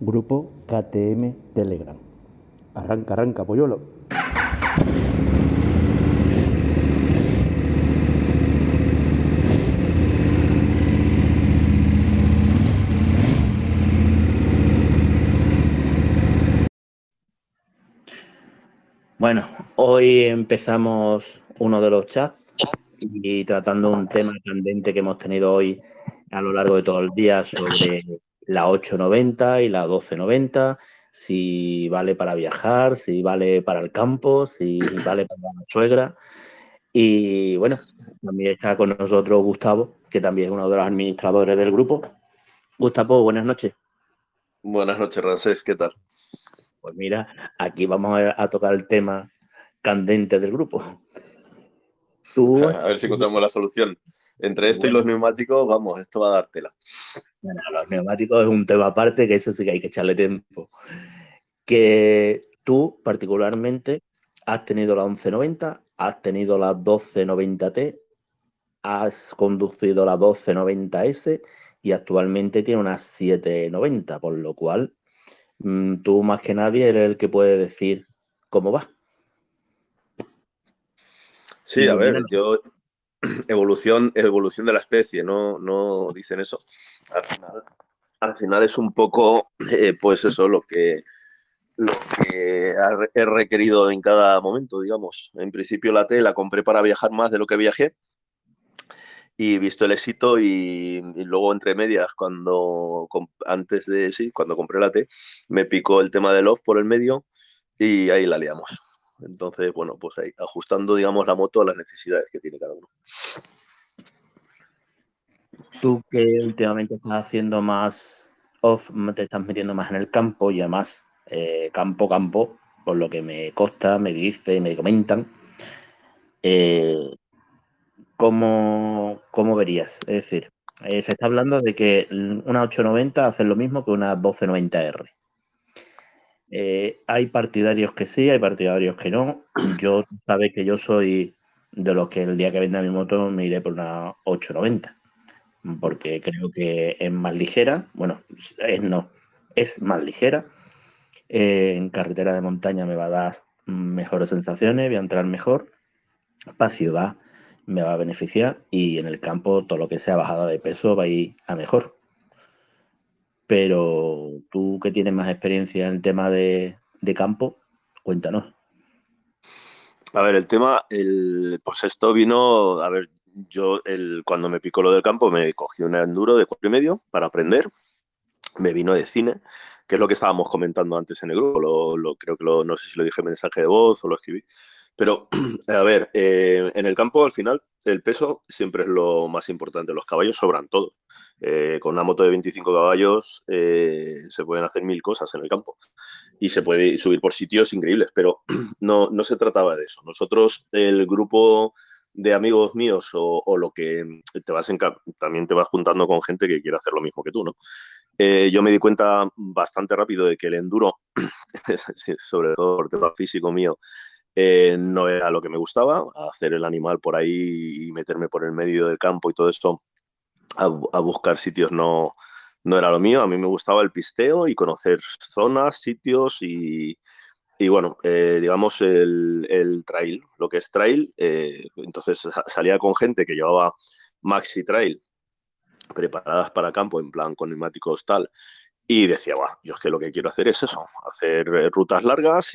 Grupo KTM Telegram. Arranca, arranca, polluelo. Bueno, hoy empezamos uno de los chats y tratando un tema candente que hemos tenido hoy a lo largo de todo el día sobre la 890 y la 1290, si vale para viajar, si vale para el campo, si vale para la suegra. Y bueno, también está con nosotros Gustavo, que también es uno de los administradores del grupo. Gustavo, buenas noches. Buenas noches, Ramsés, ¿qué tal? Pues mira, aquí vamos a tocar el tema candente del grupo. Tú, A ver si encontramos la solución. Entre esto y bueno, los neumáticos, vamos, esto va a dártela. bueno, los neumáticos es un tema aparte, que eso sí que hay que echarle tiempo. Que tú, particularmente, has tenido la 1190, has tenido la 1290T, has conducido la 1290S y actualmente tiene una 790, por lo cual tú más que nadie eres el que puede decir cómo va. Sí, a ver, Ilumínanos. evolución de la especie, no dicen eso. Al final es un poco, pues eso, lo que he requerido en cada momento, digamos. En principio la T la compré para viajar más de lo que viajé y visto el éxito y luego entre medias, cuando compré la T, me picó el tema del off por el medio y ahí la liamos. Entonces, bueno, pues ahí, ajustando, digamos, la moto a las necesidades que tiene cada uno. Tú que últimamente estás haciendo más off, te estás metiendo más en el campo y además campo, por lo que me consta, me dice, me comentan, eh, ¿cómo verías? Es decir, se está hablando de que una 890 hace lo mismo que una 1290R. Hay partidarios que sí, hay partidarios que no. Yo, sabes que yo soy de los que el día que venda mi moto me iré por una 890. Porque creo que es más ligera, bueno, es más ligera. En carretera de montaña me va a dar mejores sensaciones, voy a entrar mejor. Para ciudad me va a beneficiar y en el campo todo lo que sea bajada de peso va a ir a mejor. Pero tú que tienes más experiencia en el tema de campo, cuéntanos. A ver, pues esto vino, a ver, cuando me picó lo del campo me cogí un enduro de 4,5 para aprender, me vino de cine, que es lo que estábamos comentando antes en el grupo, creo que no sé si lo dije en mensaje de voz o lo escribí, pero a ver, en el campo al final el peso siempre es lo más importante, los caballos sobran todo. Con una moto de 25 caballos se pueden hacer mil cosas en el campo y se puede subir por sitios increíbles, pero no se trataba de eso. Nosotros, el grupo de amigos míos o lo que también te vas juntando con gente que quiere hacer lo mismo que tú, ¿no? Yo me di cuenta bastante rápido de que el enduro, sobre todo por tema físico mío, no era lo que me gustaba, hacer el animal por ahí y meterme por el medio del campo y todo esto a buscar sitios no era lo mío. A mí me gustaba el pisteo y conocer zonas, sitios y bueno, digamos el trail, lo que es trail. Entonces salía con gente que llevaba maxi trail preparadas para campo, en plan con neumáticos tal, y decía, yo es que lo que quiero hacer es eso, hacer rutas largas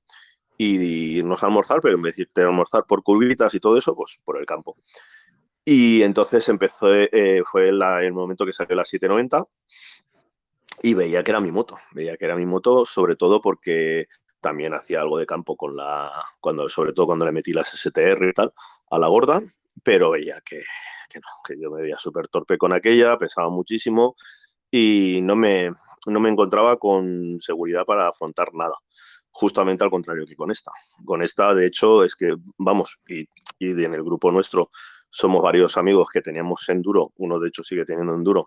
y irnos a almorzar, pero en vez de irte a almorzar por curvitas y todo eso, pues por el campo. Y entonces fue el momento que saqué la 790 y veía que era mi moto sobre todo porque también hacía algo de campo sobre todo cuando le metí las STR y tal, a la gorda, pero veía que no, que yo me veía súper torpe con aquella, pesaba muchísimo y no me encontraba con seguridad para afrontar nada. Justamente al contrario que con esta. Con esta, de hecho, es que, vamos, y en el grupo nuestro somos varios amigos que teníamos enduro, uno de hecho sigue teniendo enduro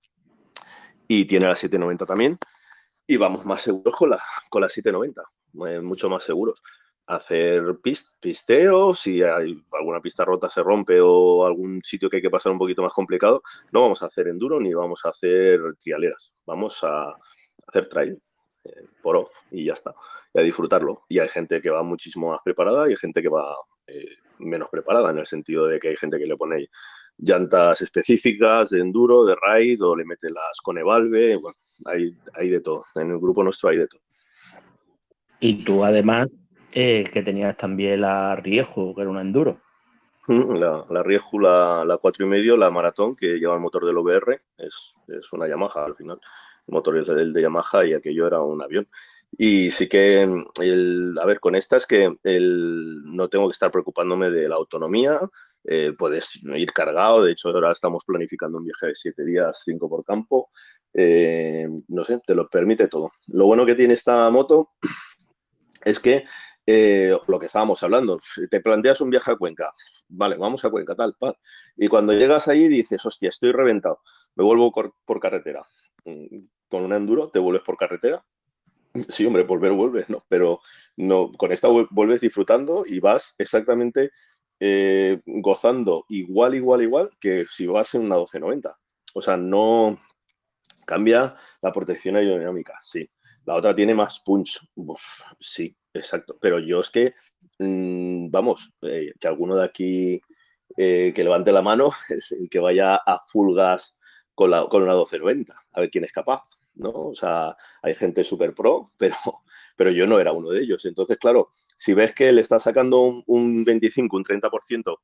y tiene la 790 también, y vamos más seguros con la 790, mucho más seguros. Hacer pisteos, si hay alguna pista rota se rompe o algún sitio que hay que pasar un poquito más complicado, no vamos a hacer enduro ni vamos a hacer trialeras. Vamos a hacer trail por off y ya está, y a disfrutarlo. Y hay gente que va muchísimo más preparada y hay gente que va menos preparada, en el sentido de que hay gente que le pone llantas específicas de enduro, de ride, o le mete las Conevalve. Bueno, hay de todo. En el grupo nuestro hay de todo. Y tú además que tenías también la Rieju, que era un enduro. La Rieju, la 4,5, la maratón, que lleva el motor del OBR, es una Yamaha al final. El motor es el de Yamaha y aquello era un avión. Y sí que, a ver, con esta es que no tengo que estar preocupándome de la autonomía, puedes ir cargado, de hecho ahora estamos planificando un viaje de 7 días, 5 por campo, no sé, te lo permite todo. Lo bueno que tiene esta moto es que lo que estábamos hablando, te planteas un viaje a Cuenca, vale, vamos a Cuenca, tal. Y cuando llegas ahí dices, hostia, estoy reventado, me vuelvo por carretera. Con un enduro te vuelves por carretera. Sí, hombre, vuelves, ¿no? Pero no, con esta vuelves disfrutando y vas exactamente gozando igual que si vas en una 1290. O sea, no cambia la protección aerodinámica, sí. La otra tiene más punch. Uf, sí, exacto. Pero yo es que, vamos, que alguno de aquí que levante la mano, el que vaya a full gas con una 1290, a ver quién es capaz, ¿no? O sea, hay gente súper pro, pero yo no era uno de ellos. Entonces, claro, si ves que le está sacando un 25, un 30%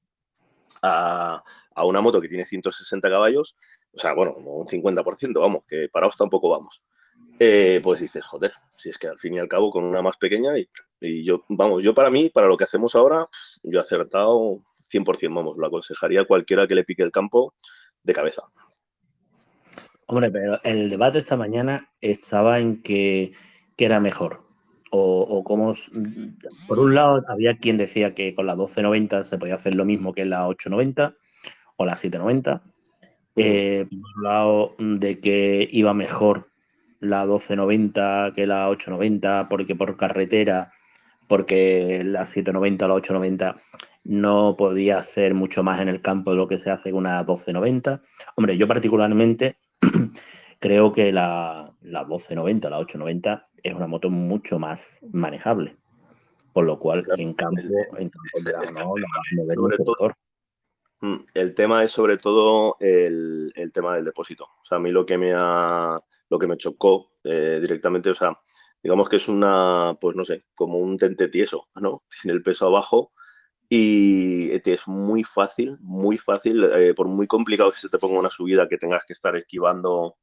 a una moto que tiene 160 caballos, o sea, bueno, como un 50%, vamos, que parados tampoco vamos. Pues dices, joder, si es que al fin y al cabo con una más pequeña y yo, vamos, yo para mí, para lo que hacemos ahora, yo he acertado 100%, vamos, lo aconsejaría a cualquiera que le pique el campo de cabeza. Hombre, pero el debate esta mañana estaba en que era mejor. O cómo. Por un lado, había quien decía que con la 1290 se podía hacer lo mismo que la 890 o la 790. Por otro lado, de que iba mejor la 1290 que la 890, porque por carretera, porque la 790 o la 890 no podía hacer mucho más en el campo de lo que se hace en una 1290. Hombre, yo particularmente creo que la 1290, la 890 es una moto mucho más manejable, por lo cual Claro, en campo de verano la vas a mover sobre mucho todo, mejor. el tema es sobre todo el tema del depósito. O sea, a mí lo que me chocó directamente, o sea, digamos que es una, pues no sé, como un tente tieso, ¿no? Tiene el peso abajo y es muy fácil, por muy complicado que se te ponga una subida que tengas que estar esquivando,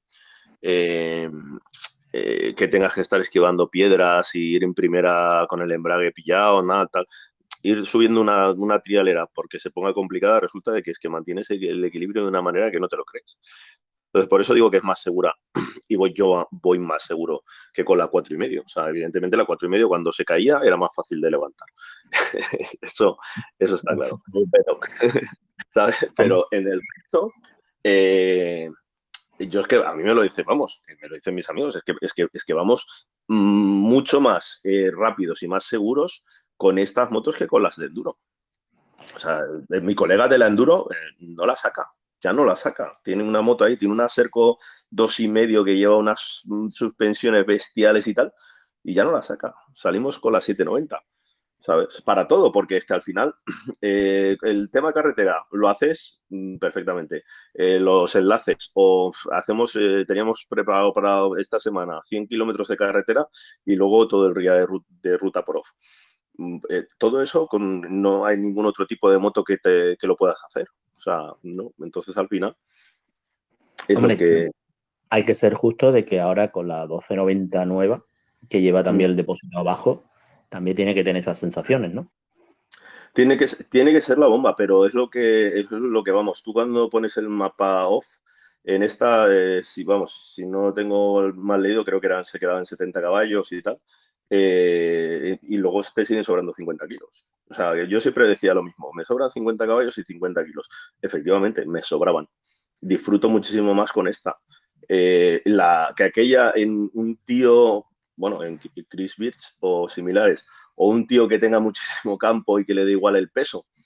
piedras y ir en primera con el embrague pillado, nada, tal. Ir subiendo una trialera porque se ponga complicada, resulta de que es que mantienes el equilibrio de una manera que no te lo crees. Entonces, por eso digo que es más segura y voy más seguro que con la 4,5. O sea, evidentemente la 4,5 cuando se caía era más fácil de levantar. eso está claro. Pero, ¿sabes? Pero en el resto, yo es que a mí me lo dicen, vamos, me lo dicen mis amigos, es que vamos mucho más rápidos y más seguros con estas motos que con las de enduro. O sea, mi colega de la enduro no la saca, ya no la saca. Tiene una moto ahí, tiene una Serco 2,5 que lleva unas suspensiones bestiales y tal, y ya no la saca. Salimos con la 790. ¿Sabes? Para todo, porque es que al final el tema carretera lo haces perfectamente. Los enlaces, o teníamos preparado para esta semana 100 kilómetros de carretera y luego todo el día de ruta por off. Todo eso no hay ningún otro tipo de moto que lo puedas hacer. O sea, no. Entonces al final es Hombre, lo que... hay que ser justo de que ahora con la 1290 nueva, que lleva también el depósito abajo, también tiene que tener esas sensaciones, ¿no? Tiene que ser la bomba, pero es lo que vamos. Tú cuando pones el mapa off, en esta, si no tengo mal leído, creo que se quedaban 70 caballos y tal, y luego te siguen sobrando 50 kilos. O sea, yo siempre decía lo mismo, me sobran 50 caballos y 50 kilos. Efectivamente, me sobraban. Disfruto muchísimo más con esta. Que aquella en un tío, bueno, en Chris Birch o similares, o un tío que tenga muchísimo campo y que le dé igual el peso,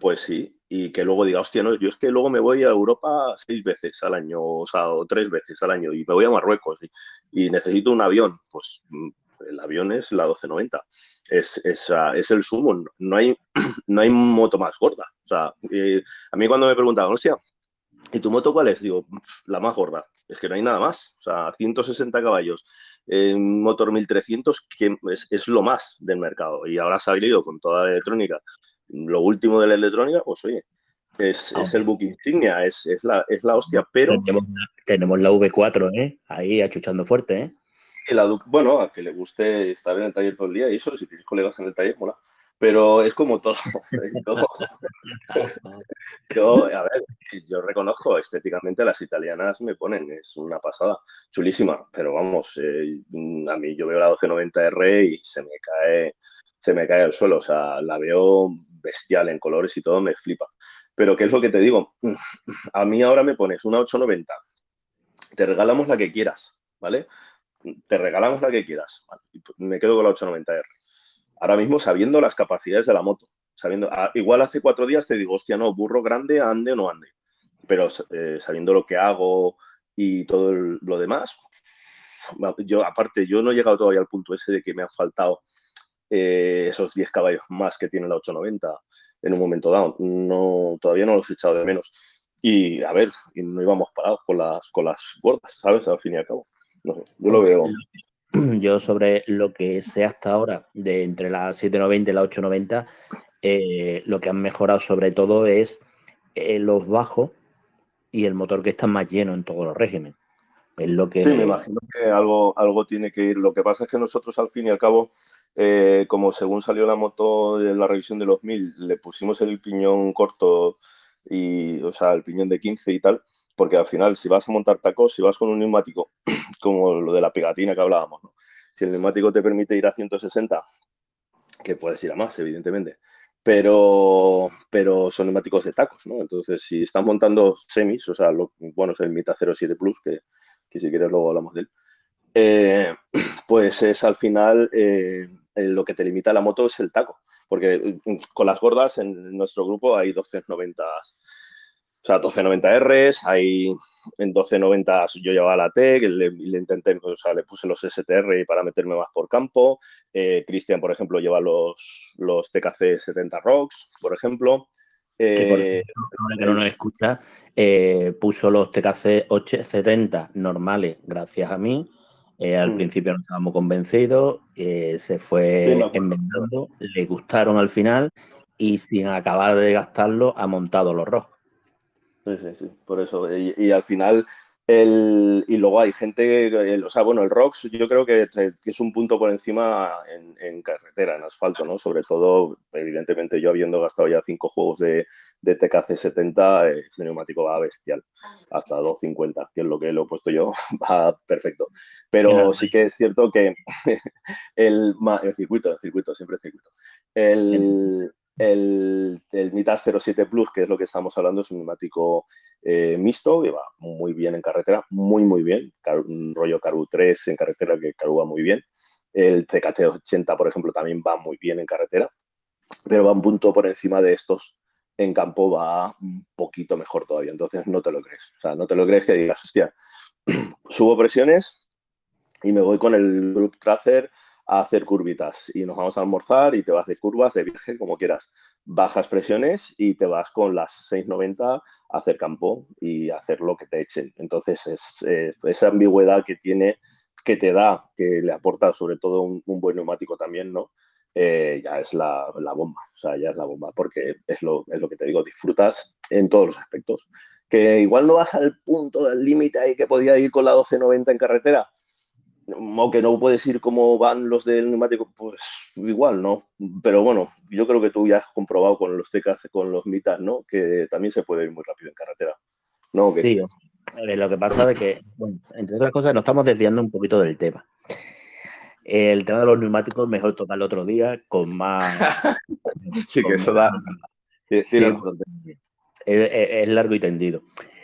Pues sí, y que luego diga, hostia, no, yo es que luego me voy a Europa 6 veces al año, o sea, o 3 veces al año, y me voy a Marruecos y necesito un avión. Pues el avión es la 1290. Es el sumo, no hay, no hay moto más gorda. O sea, a mí cuando me preguntaban, hostia, ¿y tu moto cuál es? Digo, la más gorda. Es que no hay nada más. O sea, 160 caballos, un motor 1300, que es lo más del mercado. Y ahora ha salido con toda la electrónica. Lo último de la electrónica, pues oye, es el Aunque book insignia, es la hostia. Pero tenemos la V4, ¿eh? Ahí achuchando fuerte, ¿eh? bueno, a que le guste estar en el taller todo el día y eso, si tienes colegas en el taller, mola. Pero es como todo. A ver, yo reconozco estéticamente las italianas me ponen, es una pasada, chulísima, pero vamos, a mí yo veo la 1290R y se me cae al suelo, o sea, la veo bestial en colores y todo, me flipa. Pero ¿qué es lo que te digo? A mí ahora me pones una 890, te regalamos la que quieras, ¿vale? Te regalamos la que quieras, ¿vale? Me quedo con la 890R. Ahora mismo sabiendo las capacidades de la moto, igual hace 4 días te digo, hostia, no, burro grande, ande o no ande, pero sabiendo lo que hago y todo lo demás, yo no he llegado todavía al punto ese de que me han faltado esos 10 caballos más que tiene la 890 en un momento dado. No, todavía no los he echado de menos. Y a ver, y no íbamos parados con las gordas, ¿sabes? Al fin y al cabo. No sé, yo lo Hombre, veo. yo sobre lo que sé hasta ahora, de entre la 790 y la 890, lo que han mejorado sobre todo es los bajos y el motor que está más lleno en todos los regímenes. Es lo Sí, me que... imagino que algo tiene que ir. Lo que pasa es que nosotros, al fin y al cabo, como según salió la moto de la revisión de los 1000, le pusimos el piñón corto o sea, el piñón de 15 y tal, porque al final, si vas a montar tacos, si vas con un neumático, como lo de la pegatina que hablábamos, ¿no? Si el neumático te permite ir a 160, que puedes ir a más, evidentemente, pero son neumáticos de tacos, ¿no? Entonces, si estás montando semis, o sea, bueno, es el Mita 07 Plus, que si quieres luego hablamos de él, pues es al final lo que te limita la moto es el taco, porque con las gordas en nuestro grupo hay 1290, o sea, 1290Rs, hay en 1290 yo llevaba la T, que le intenté, o sea, le puse los STR para meterme más por campo. Cristian, por ejemplo, lleva los TKC 70 Rocks, por ejemplo. Que por Eh, cierto, ahora que no nos escucha, puso los TKC 870 normales gracias a mí. Al principio no estábamos convencidos, se sí, me fue acuerdo. enmendando, le gustaron al final y sin acabar de gastarlo ha montado los ROS. Sí, sí, sí, por eso. Y al final, y luego hay gente, o sea, bueno, el ROX yo creo que es un punto por encima en carretera, en asfalto, ¿no? Sobre todo, evidentemente, yo habiendo gastado ya 5 juegos de TKC 70, ese neumático va bestial, hasta 250, que es lo que lo he puesto yo, va perfecto. En Pero sí Albay, que es cierto que el circuito, siempre circuito. El, el Mitas 07 Plus, que es lo que estamos hablando, es un neumático mixto que va muy bien en carretera, muy, muy bien. Un rollo Caru 3 en carretera que carúa muy bien. El TKT 80, por ejemplo, también va muy bien en carretera, pero va un punto por encima de estos. En campo va un poquito mejor todavía, entonces no te lo crees. O sea, no te lo crees que digas, hostia, subo presiones y me voy con el Group Tracer a hacer curvitas y nos vamos a almorzar y te vas de curvas, de viaje, como quieras. Bajas presiones y te vas con las 690 a hacer campo y a hacer lo que te echen. Entonces, esa ambigüedad que tiene, que te da, que le aporta sobre todo un buen neumático también, ¿no? Ya es la bomba, o sea, ya es la bomba, porque es lo que te digo, disfrutas en todos los aspectos. Que igual no vas al punto del límite ahí que podía ir con la 1290 en carretera, o que no puedes ir como van los del neumático, pues igual, ¿no? Pero bueno, yo creo que tú ya has comprobado con los TKC, con los mitas, ¿no? Que también se puede ir muy rápido en carretera, ¿no? ¿O qué? sí, lo que pasa es que, bueno, entre otras cosas, nos estamos desviando un poquito del tema. El tema de los neumáticos, mejor tocarlo otro día con más... Sí, que con eso más- da. sí, Tienes razón. porque es largo y tendido.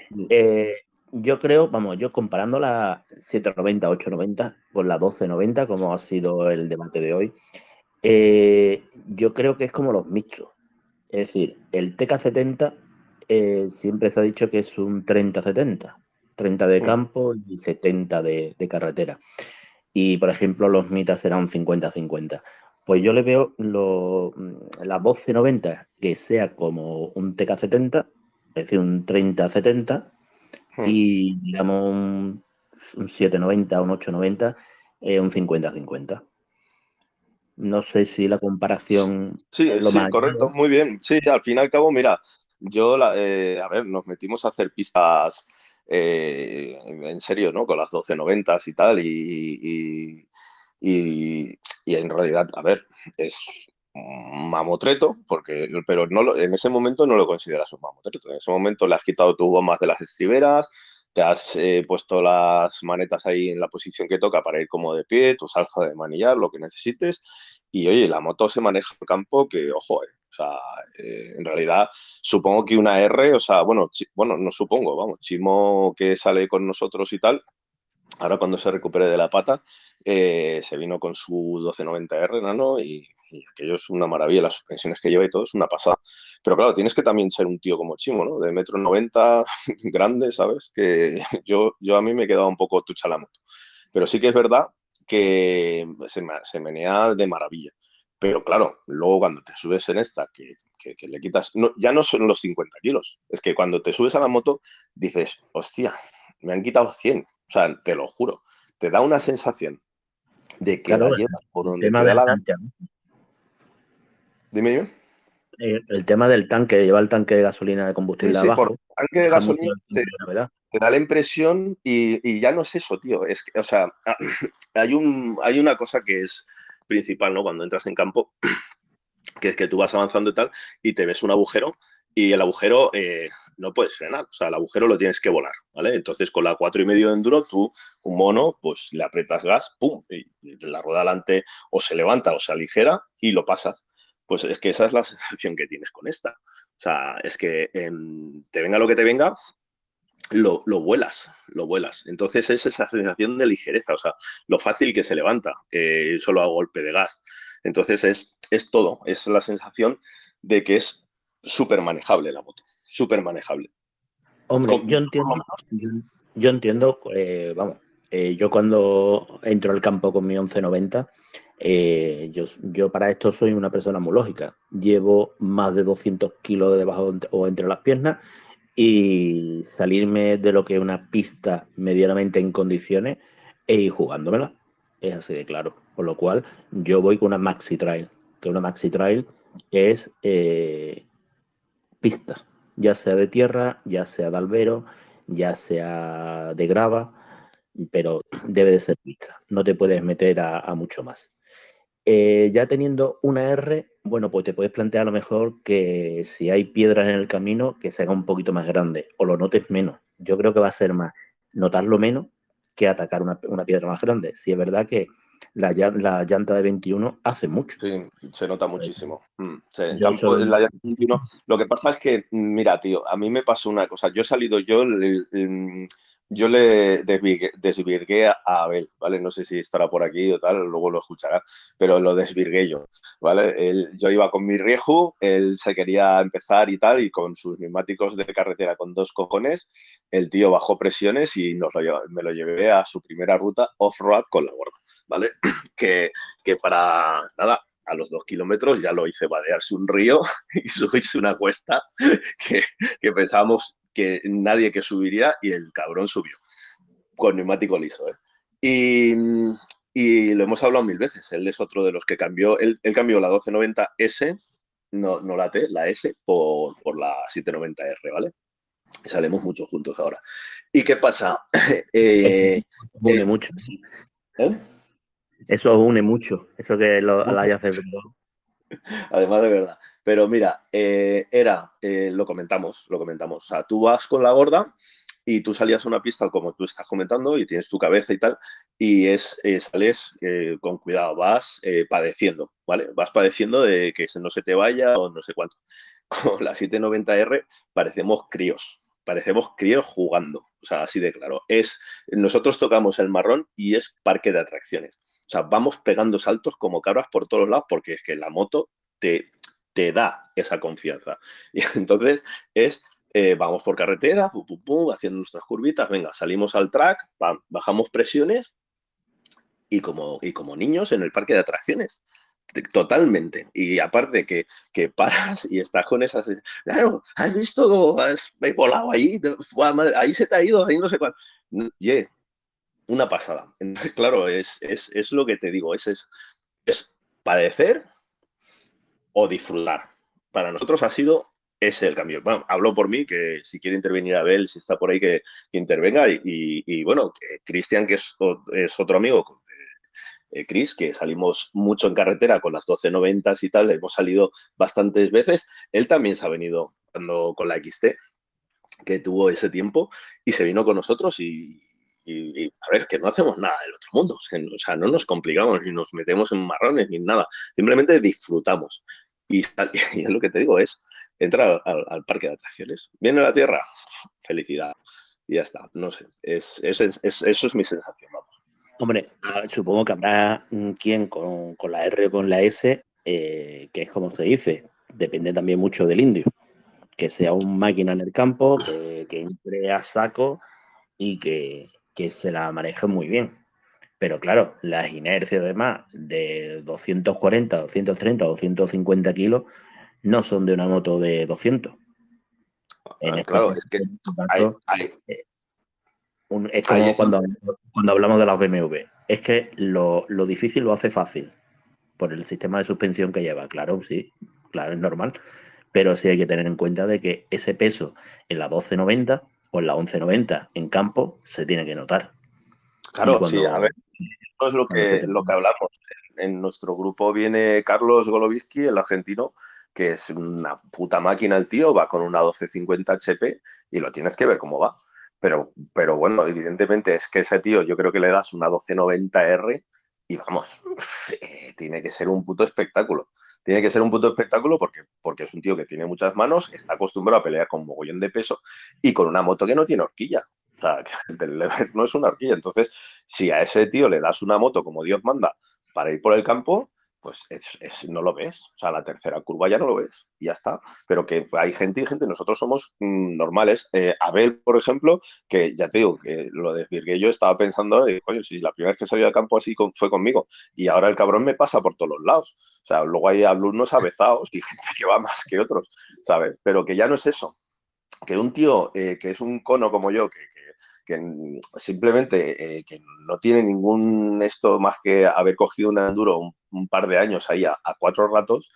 Yo creo, vamos, yo comparando la 790, 890 con la 1290, como ha sido el debate de hoy, yo creo que es como los mixtos. Es decir, el TK70 siempre se ha dicho que es un 30-70, 30 de campo y 70 de carretera. Y, por ejemplo, los Mitas serán un 50-50. Pues yo le veo la voz C90 que sea como un TK70, es decir, un 30-70, y digamos un 790, un 890, un 50-50. No sé si la comparación Sí, es lo sí, más correcto, allá. muy bien. Sí, al fin y al cabo, mira, a ver, nos metimos a hacer pistas en serio, ¿no? Con las 1290 y tal, y, y en realidad, a ver, es un mamotreto, pero en ese momento no lo consideras un mamotreto. En ese momento le has quitado tu gomas de las estriberas, te has puesto las manetas ahí en la posición que toca para ir como de pie, tu salsa de manillar, lo que necesites. Y oye, la moto se maneja el campo que, ojo, o sea, en realidad supongo que una R, o sea, bueno, bueno, no supongo, vamos, Chimo que sale con nosotros y tal, ahora cuando se recupere de la pata, se vino con su 1290R Nano y aquello es una maravilla, las suspensiones que lleva y todo es una pasada. Pero claro, tienes que también ser un tío como Chimo, ¿no? De 1,90 m, grande, ¿sabes? Que yo a mí me he quedado un poco tucha la moto. Pero sí que es verdad que se menea de maravilla. Pero claro, luego cuando te subes en esta, que le quitas, no, ya no son los 50 kilos, es que cuando te subes a la moto dices, hostia, me han quitado 100. O sea, te lo juro, te da una sensación de que la Claro, llevas por el donde tema te da del la gana. tanque. Dime, dime. El tema del tanque, llevar el tanque de gasolina de Sí, combustible sí, por abajo, tanque de deja mucho gasolina el centro de gravedad. te da la impresión y ya no es eso, tío. Es que, o sea, hay una cosa que es principal, ¿no? Cuando entras en campo, que es que tú vas avanzando y tal, y te ves un agujero, y el agujero no puedes frenar, o sea, el agujero lo tienes que volar, ¿vale? Entonces, con la 4,5 de enduro, tú, un mono, pues le aprietas gas, ¡pum! Y la rueda delante o se levanta o se aligera y lo pasas. Pues es que esa es la sensación que tienes con esta. O sea, es que te venga lo que te venga, lo vuelas, lo vuelas. Entonces es esa sensación de ligereza, o sea, lo fácil que se levanta, solo a golpe de gas. Entonces es todo, es la sensación de que es súper manejable la moto, súper manejable. Hombre, yo entiendo, vamos, yo cuando entro al campo con mi 1190, yo para esto soy una persona muy lógica. Llevo más de 200 kilos debajo o entre las piernas y salirme de lo que es una pista medianamente en condiciones e ir jugándomela. Es así de claro. Por lo cual, yo voy con una Maxi Trail, que una Maxi Trail es pista, ya sea de tierra, ya sea de albero, ya sea de grava, pero debe de ser pista. No te puedes meter a mucho más. Ya teniendo una R, bueno, pues te puedes plantear a lo mejor que si hay piedras en el camino, que se haga un poquito más grande o lo notes menos. Yo creo que va a ser más notarlo menos que atacar una piedra más grande. Si es verdad que la llanta de 21 hace mucho. Sí, se nota Pues, muchísimo. En yo campo, en la soy... llanta 21. Lo que pasa es que, mira, tío, a mí me pasó una cosa. Yo he salido, yo le desvirgué a Abel, ¿vale? No sé si estará por aquí o tal, luego lo escuchará, pero lo desvirgué yo, ¿vale? Yo iba con mi Rieju, él se quería empezar y tal, y con sus neumáticos de carretera con 2 cojones, el tío bajó presiones y me lo llevé a su primera ruta off-road con la gorda, ¿vale? Que para nada, a los 2 kilómetros ya lo hice vadearse un río y subirse una cuesta que pensábamos que nadie que subiría y el cabrón subió con neumático liso. Y, y lo hemos hablado 1000 veces. Él es otro de los que cambió. Él cambió la 1290S, no la T, la S, por la 790R, ¿vale? Y salimos mucho juntos ahora. ¿Y qué pasa? Eso une mucho. ¿Eh? Eso une mucho. Eso que la hayas celebrado. Además de verdad. Pero mira, lo comentamos. O sea, tú vas con la gorda y tú salías a una pista como tú estás comentando y tienes tu cabeza y tal, y sales con cuidado, vas padeciendo, ¿vale? Vas padeciendo de que no se te vaya o no sé cuánto. Con la 790R parecemos críos jugando, o sea, así de claro. Nosotros tocamos el marrón y es parque de atracciones. O sea, vamos pegando saltos como cabras por todos lados porque es que la moto te, te da esa confianza. Y entonces vamos por carretera, pum, pum, pum, haciendo nuestras curvitas, venga, salimos al track, pam, bajamos presiones y como niños en el parque de atracciones. Totalmente. Y aparte que paras y estás con esas... Claro, ¿has visto? Has volado ahí, ahí se te ha ido, ahí no sé cuál. Yeah, una pasada. Entonces, claro, es lo que te digo, es padecer o disfrutar. Para nosotros ha sido ese el cambio. Bueno, hablo por mí, que si quiere intervenir Abel, si está por ahí, que intervenga. Y bueno, Cristian, que es otro amigo, Chris, que salimos mucho en carretera con las 1290 y tal, hemos salido bastantes veces. Él también se ha venido con la XT, que tuvo ese tiempo, y se vino con nosotros y a ver, que no hacemos nada del otro mundo. O sea, no nos complicamos ni nos metemos en marrones ni nada. Simplemente disfrutamos. Y es lo que te digo, es entrar al parque de atracciones. Viene la Tierra, felicidad. Y ya está, no sé. Eso es mi sensación, vamos. Hombre, supongo que habrá quien con la R o con la S, que es como se dice, depende también mucho del indio, que sea un máquina en el campo, que entre a saco y que se la maneje muy bien. Pero claro, las inercias además de 240, 230 o 250 kilos no son de una moto de 200. Claro, es que es como cuando hablamos de las BMW. Es que lo difícil lo hace fácil por el sistema de suspensión que lleva. Claro, sí, claro, es normal. Pero sí hay que tener en cuenta de que ese peso en la 1290 o en la 1190 en campo se tiene que notar. Claro, sí, a ver, eso es lo que hablamos. En nuestro grupo viene Carlos Goloviski, el argentino, que es una puta máquina el tío, va con una 1250 HP y lo tienes que ver cómo va. Pero bueno, evidentemente es que ese tío, yo creo que le das una 1290R y vamos, tiene que ser un puto espectáculo. Tiene que ser un puto espectáculo porque es un tío que tiene muchas manos, está acostumbrado a pelear con un mogollón de peso y con una moto que no tiene horquilla. O sea, que el lever no es una horquilla. Entonces, si a ese tío le das una moto como Dios manda para ir por el campo, pues no lo ves. O sea, la tercera curva ya no lo ves y ya está. Pero que hay gente y gente, nosotros somos normales. Abel, por ejemplo, que ya te digo, que lo desvirgué yo, estaba pensando, coño, si la primera vez que salí al campo así fue conmigo y ahora el cabrón me pasa por todos los lados. O sea, luego hay alumnos avezados y gente que va más que otros, ¿sabes? Pero que ya no es eso. Que un tío que es un cono como yo, que simplemente que no tiene ningún esto más que haber cogido un enduro un par de años ahí a 4 ratos.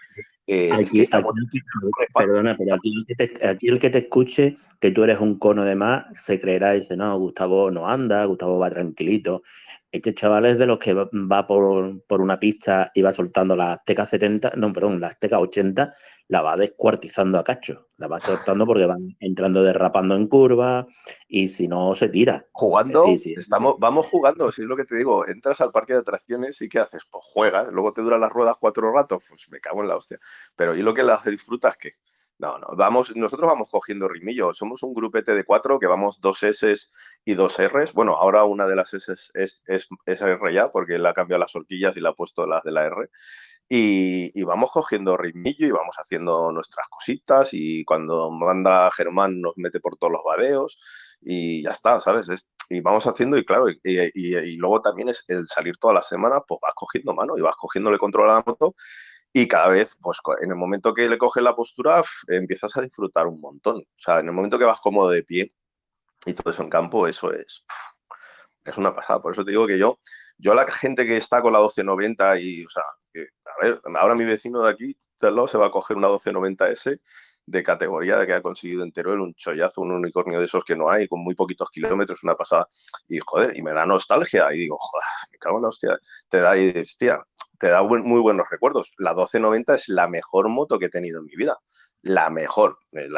Perdona, pero aquí el que te escuche que tú eres un cono de más se creerá, dice, no, Gustavo no anda, Gustavo va tranquilito. Este chaval es de los que va por una pista y va soltando las TK70, no, perdón, las TK80, la va descuartizando a cacho. La va soltando porque van entrando derrapando en curva y si no se tira. Jugando, es decir, vamos jugando, si es lo que te digo, entras al parque de atracciones y ¿qué haces? Pues juegas, luego te duran las ruedas 4 ratos, pues me cago en la hostia. Pero ¿y lo que las disfrutas qué? No, nosotros vamos cogiendo rimillo, somos un grupete de 4 que vamos 2 S y 2 Rs. Bueno, ahora una de las S es R ya, porque le ha cambiado las horquillas y le ha puesto las de la R. Y vamos cogiendo ritmillo y vamos haciendo nuestras cositas y cuando manda Germán nos mete por todos los vadeos y ya está, ¿sabes? Y vamos haciendo y claro, y luego también es el salir toda la semana, pues vas cogiendo mano y vas cogiéndole control a la moto y cada vez, pues en el momento que le coges la postura, empiezas a disfrutar un montón. O sea, en el momento que vas cómodo de pie y todo eso en campo, eso es una pasada. Por eso te digo que yo a la gente que está con la 1290 y, o sea, a ver, ahora mi vecino de aquí, de al lado, se va a coger una 1290S de categoría de que ha conseguido en Teruel un chollazo, un unicornio de esos que no hay, con muy poquitos kilómetros, una pasada. Y, joder, y me da nostalgia. Y digo, joder, me cago en la hostia. Te da, y dices, tía, te da muy buenos recuerdos. La 1290 es la mejor moto que he tenido en mi vida. La mejor.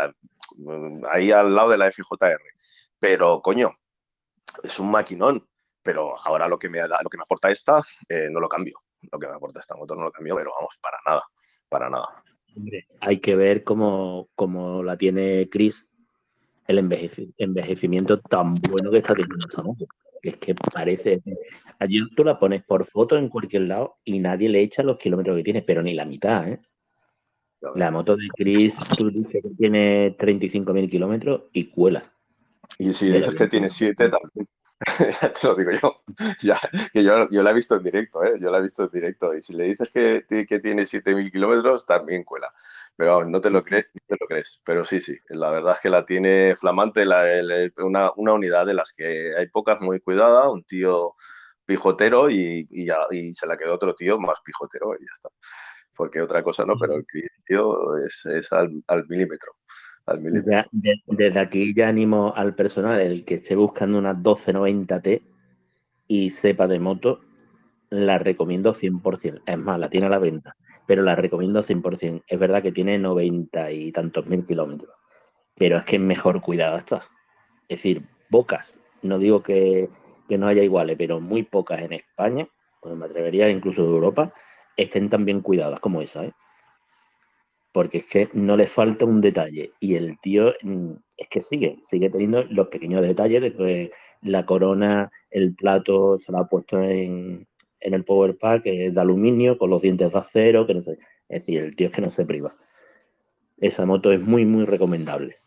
Ahí al lado de la FJR. Pero, coño, es un maquinón, pero ahora lo que me aporta esta, no lo cambio. Lo que me aporta esta moto no lo cambio, pero vamos, para nada. Hombre, hay que ver cómo la tiene Chris, el envejecimiento tan bueno que está teniendo esa moto. Es que parece... Allí tú la pones por foto en cualquier lado y nadie le echa los kilómetros que tiene, pero ni la mitad, ¿eh? La moto de Chris, tú dices que tiene 35.000 kilómetros y cuela. Y si De lo dices que bien. tiene 7, también. Ya te lo digo yo. Ya, que yo la he visto en directo, ¿eh? Yo la he visto en directo. Y si le dices que tiene 7.000 kilómetros, también cuela. Pero vamos, no te lo crees, no te lo crees. Pero sí, sí. La verdad es que la tiene flamante, una unidad de las que hay pocas muy cuidada, un tío pijotero y se la quedó otro tío más pijotero y ya está. Porque otra cosa no, pero el tío es al milímetro. Al milímetro. Desde aquí ya animo al personal, el que esté buscando una 1290T y sepa de moto, la recomiendo 100%. Es más, la tiene a la venta, pero la recomiendo 100%. Es verdad que tiene 90 y tantos mil kilómetros, pero es que es mejor cuidada está. Es decir, pocas, no digo que no haya iguales, pero muy pocas en España, pues me atrevería incluso de Europa, estén tan bien cuidadas como esa, ¿eh? Porque es que no le falta un detalle. Y el tío es que sigue teniendo los pequeños detalles de que la corona, el plato se lo ha puesto en el Power Pack, que es de aluminio, con los dientes de acero, que no sé. Es decir, el tío es que no se priva. Esa moto es muy, muy recomendable.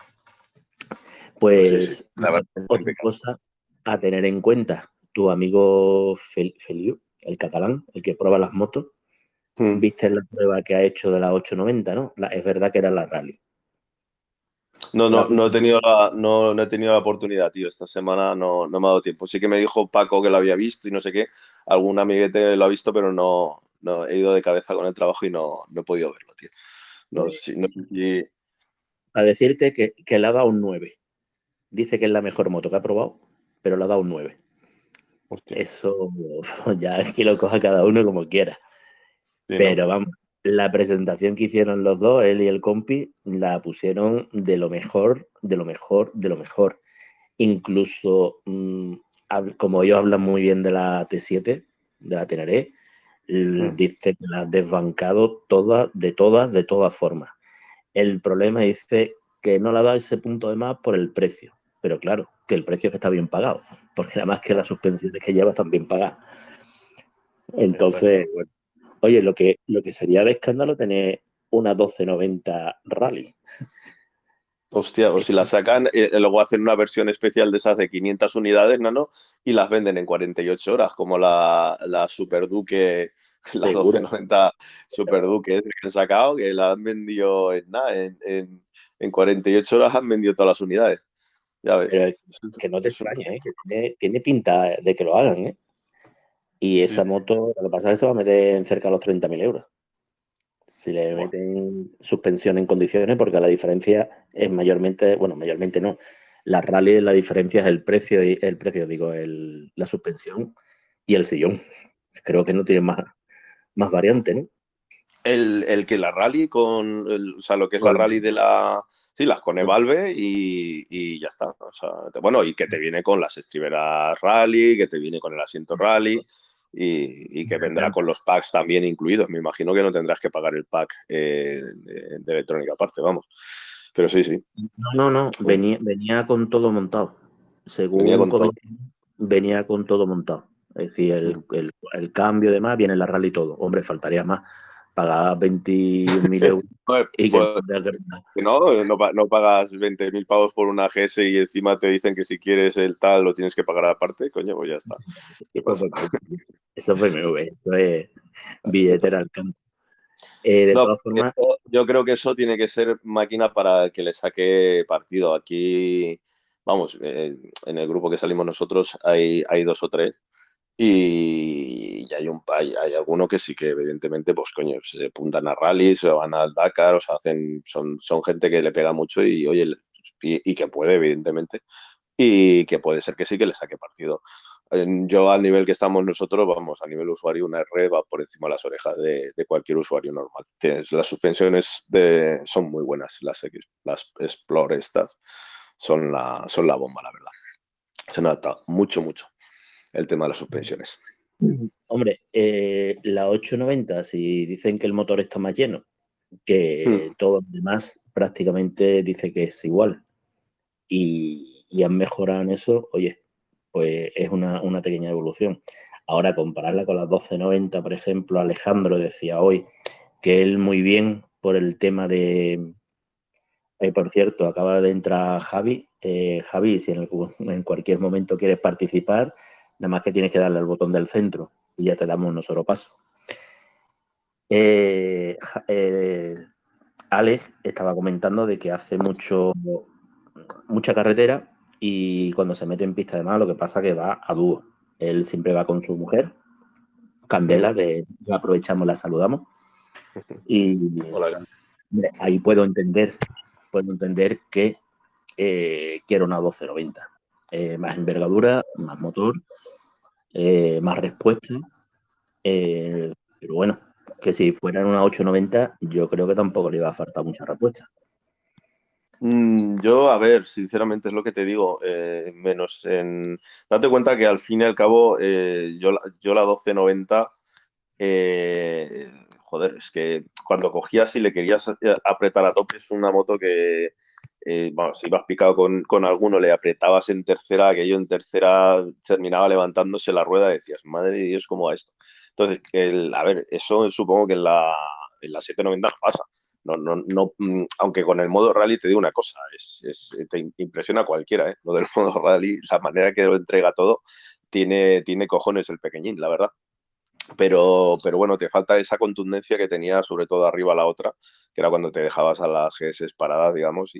Sí, sí. Pues La verdad es otra impecable. cosa a tener en cuenta, tu amigo Feliu, el catalán, el que prueba las motos, Mm. viste la prueba que ha hecho de la 890, ¿no? Es verdad que era la Rally. No, ¿La no, has no he visto? tenido no he tenido la oportunidad, tío. Esta semana no me ha dado tiempo. Sí que me dijo Paco que lo había visto y no sé qué. Algún amiguete lo ha visto, pero no he ido de cabeza con el trabajo y no he podido verlo, tío. No, Pues sí, no, y- a decirte que le ha dado un 9. Dice que es la mejor moto que ha probado, pero le ha dado un 9. hostia, Eso ya es que lo coja cada uno como quiera. sí, ¿no? Pero vamos, la presentación que hicieron los dos, él y el compi, la pusieron de lo mejor, de lo mejor, de lo mejor. Incluso, como ellos hablan muy bien de la T7, de la Teneré, Mm. dice que la ha desbancado de todas formas. El problema dice que no le ha dado ese punto de más por el precio. Pero claro, que el precio es que está bien pagado, porque nada más que Ya, las suspensiones que lleva están bien pagadas. está Entonces, claro. bueno, oye, lo que sería de escándalo tener una 1290 Rally. Hostia, o si la sacan, luego hacen una versión especial de esas de 500 unidades, ¿no? Y las venden en 48 horas, como la Super Duque, la Seguro. 1290 Super Duque que han sacado, que la han vendido en nada, en 48 horas han vendido todas las unidades. Ya ves. Pero es que no te extraña, ¿eh? Que tiene pinta de que lo hagan, ¿eh? Y Sí, esa moto, lo que pasa es que se va a meter en cerca de los 30.000 euros. Si le buah. meten suspensión en condiciones, porque la diferencia es mayormente, bueno, mayormente no. La Rally, la diferencia es el precio, digo, la suspensión y el sillón. Creo que no tiene más variante, ¿no? El que la rally o sea, lo que es la rally de sí, las con Evalve y ya está. O sea, bueno, y que te viene con las estriberas rally, que te viene con el asiento rally y que vendrá con los packs también incluidos. Me imagino que no tendrás que pagar el pack de electrónica aparte, vamos. Pero sí, sí, No, venía con todo montado. venía Según con todo. comenté, venía con todo montado. Es decir, el cambio de más viene en la Rally todo. Hombre, faltaría más. Pagar 21.000 euros Pues, y que no pues, tengas que pagar. no pagas 20.000 pavos por una GS y encima te dicen que si quieres el tal lo tienes que pagar aparte, coño, pues ya está. ¿Qué Eso pasa? fue Eso es BMW, eso es billetera al canto. De No, todas formas, yo creo que eso tiene que ser máquina para que le saque partido. Aquí, vamos, en el grupo que salimos nosotros hay dos o tres y hay alguno que sí que evidentemente, pues coño, se apuntan a rallies, se van al Dakar, o sea, son gente que le pega mucho y oye, y que puede, evidentemente y que puede ser que sí que le saque partido. Yo al nivel que estamos nosotros, vamos, a nivel usuario, una R va por encima de las orejas de cualquier usuario normal. Las suspensiones son muy buenas, las Explore estas son la bomba, la verdad. Se nota mucho, mucho el tema de las suspensiones. hombre, la 890, si dicen que el motor está más lleno, Hmm. que todo lo demás prácticamente dice que es igual y han mejorado en eso, oye, pues es una pequeña evolución. Ahora, compararla con las 1290, por ejemplo, Alejandro decía hoy que él muy bien por el tema de... por cierto, acaba de entrar Javi. Javi, si en cualquier momento quieres participar, nada más que tienes que darle al botón del centro y ya te damos nosotros paso. Alex estaba comentando de que hace mucha carretera y cuando se mete en pista de más lo que pasa es que va a dúo. Él siempre va con su mujer, Candela, que aprovechamos, la saludamos. Y Hola. Ahí puedo entender que quiero una 1290. Más envergadura, más motor, más respuesta. Pero bueno, que si fueran una 890, yo creo que tampoco le iba a faltar mucha respuesta. Yo, a ver, sinceramente es lo que te digo, menos en... Date cuenta que al fin y al cabo yo la 1290, joder, es que cuando cogías y le querías apretar a tope es una moto que, bueno, si ibas picado con alguno, le apretabas en tercera, aquello en tercera terminaba levantándose la rueda y decías, madre de Dios, ¿cómo va esto? Entonces, a ver, eso supongo que en la 790 no pasa. No, aunque con el modo rally te digo una cosa, te impresiona a cualquiera, ¿eh? Lo del modo rally, la manera que lo entrega todo, tiene cojones el pequeñín, la verdad. Pero bueno, te falta esa contundencia que tenía sobre todo arriba la otra, que era cuando te dejabas a las GS paradas, digamos,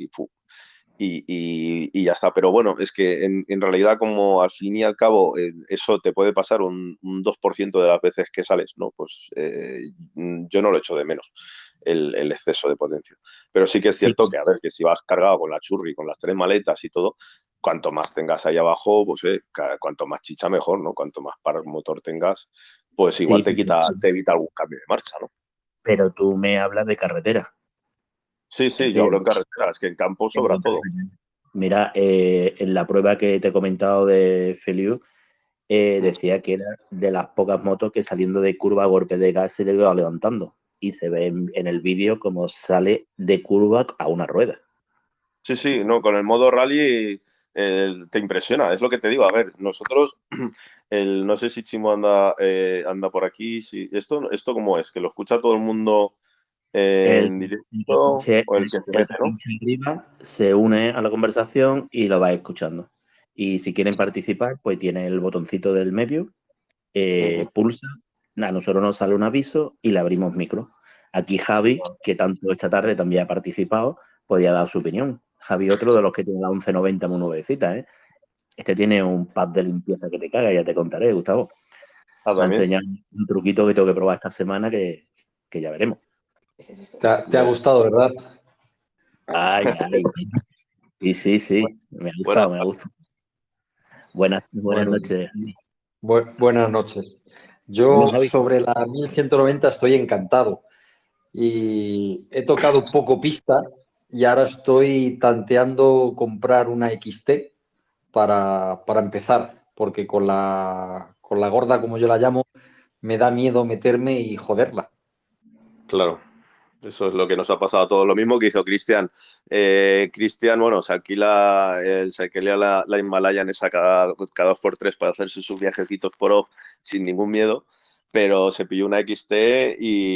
y ya está. Pero bueno, es que en realidad como al fin y al cabo eso te puede pasar un 2% de las veces que sales, ¿no? Pues yo no lo echo de menos, el exceso de potencia. Pero sí que es cierto que, a ver, que si vas cargado con la churri, con las 3 maletas y todo, cuanto más tengas ahí abajo, pues cuanto más chicha mejor, ¿no? Cuanto más par motor tengas, pues igual te evita algún cambio de marcha, ¿no? Pero tú me hablas de carretera. Sí, yo hablo en carretera, es que en campo sobra todo. Mira, en la prueba que te he comentado de Feliu, decía que era de las pocas motos que saliendo de curva a golpe de gas se le iba levantando. Y se ve en el vídeo como sale de curva a una rueda. Sí, no, con el modo rally te impresiona, es lo que te digo. A ver, nosotros, no sé si Chimo anda por aquí, esto cómo es, que lo escucha todo el mundo en directo o el que se mete, ¿no? Arriba se une a la conversación y lo va escuchando. Y si quieren participar, pues tiene el botoncito del medio, pulsa, a nosotros nos sale un aviso y le abrimos micro. Aquí Javi, que tanto esta tarde también ha participado, podía dar su opinión. Javi, otro de los que tiene la 1190 muy nuevecita, ¿eh? Este tiene un pad de limpieza que te caga, ya te contaré, Gustavo. Me ha enseñado un truquito que tengo que probar esta semana que ya veremos. Te ha gustado, ¿verdad? Ay. Sí. Me ha gustado. Buenas noches. Buenas noches. Yo sobre la 1190 estoy encantado y he tocado poco pista y ahora estoy tanteando comprar una XT para empezar, porque con la gorda, como yo la llamo, me da miedo meterme y joderla. Claro, eso es lo que nos ha pasado a todos. Lo mismo que hizo Cristian. Cristian, bueno, se alquila la Himalayan esa cada 2x3 para hacerse sus viajecitos por off sin ningún miedo, pero se pilló una XT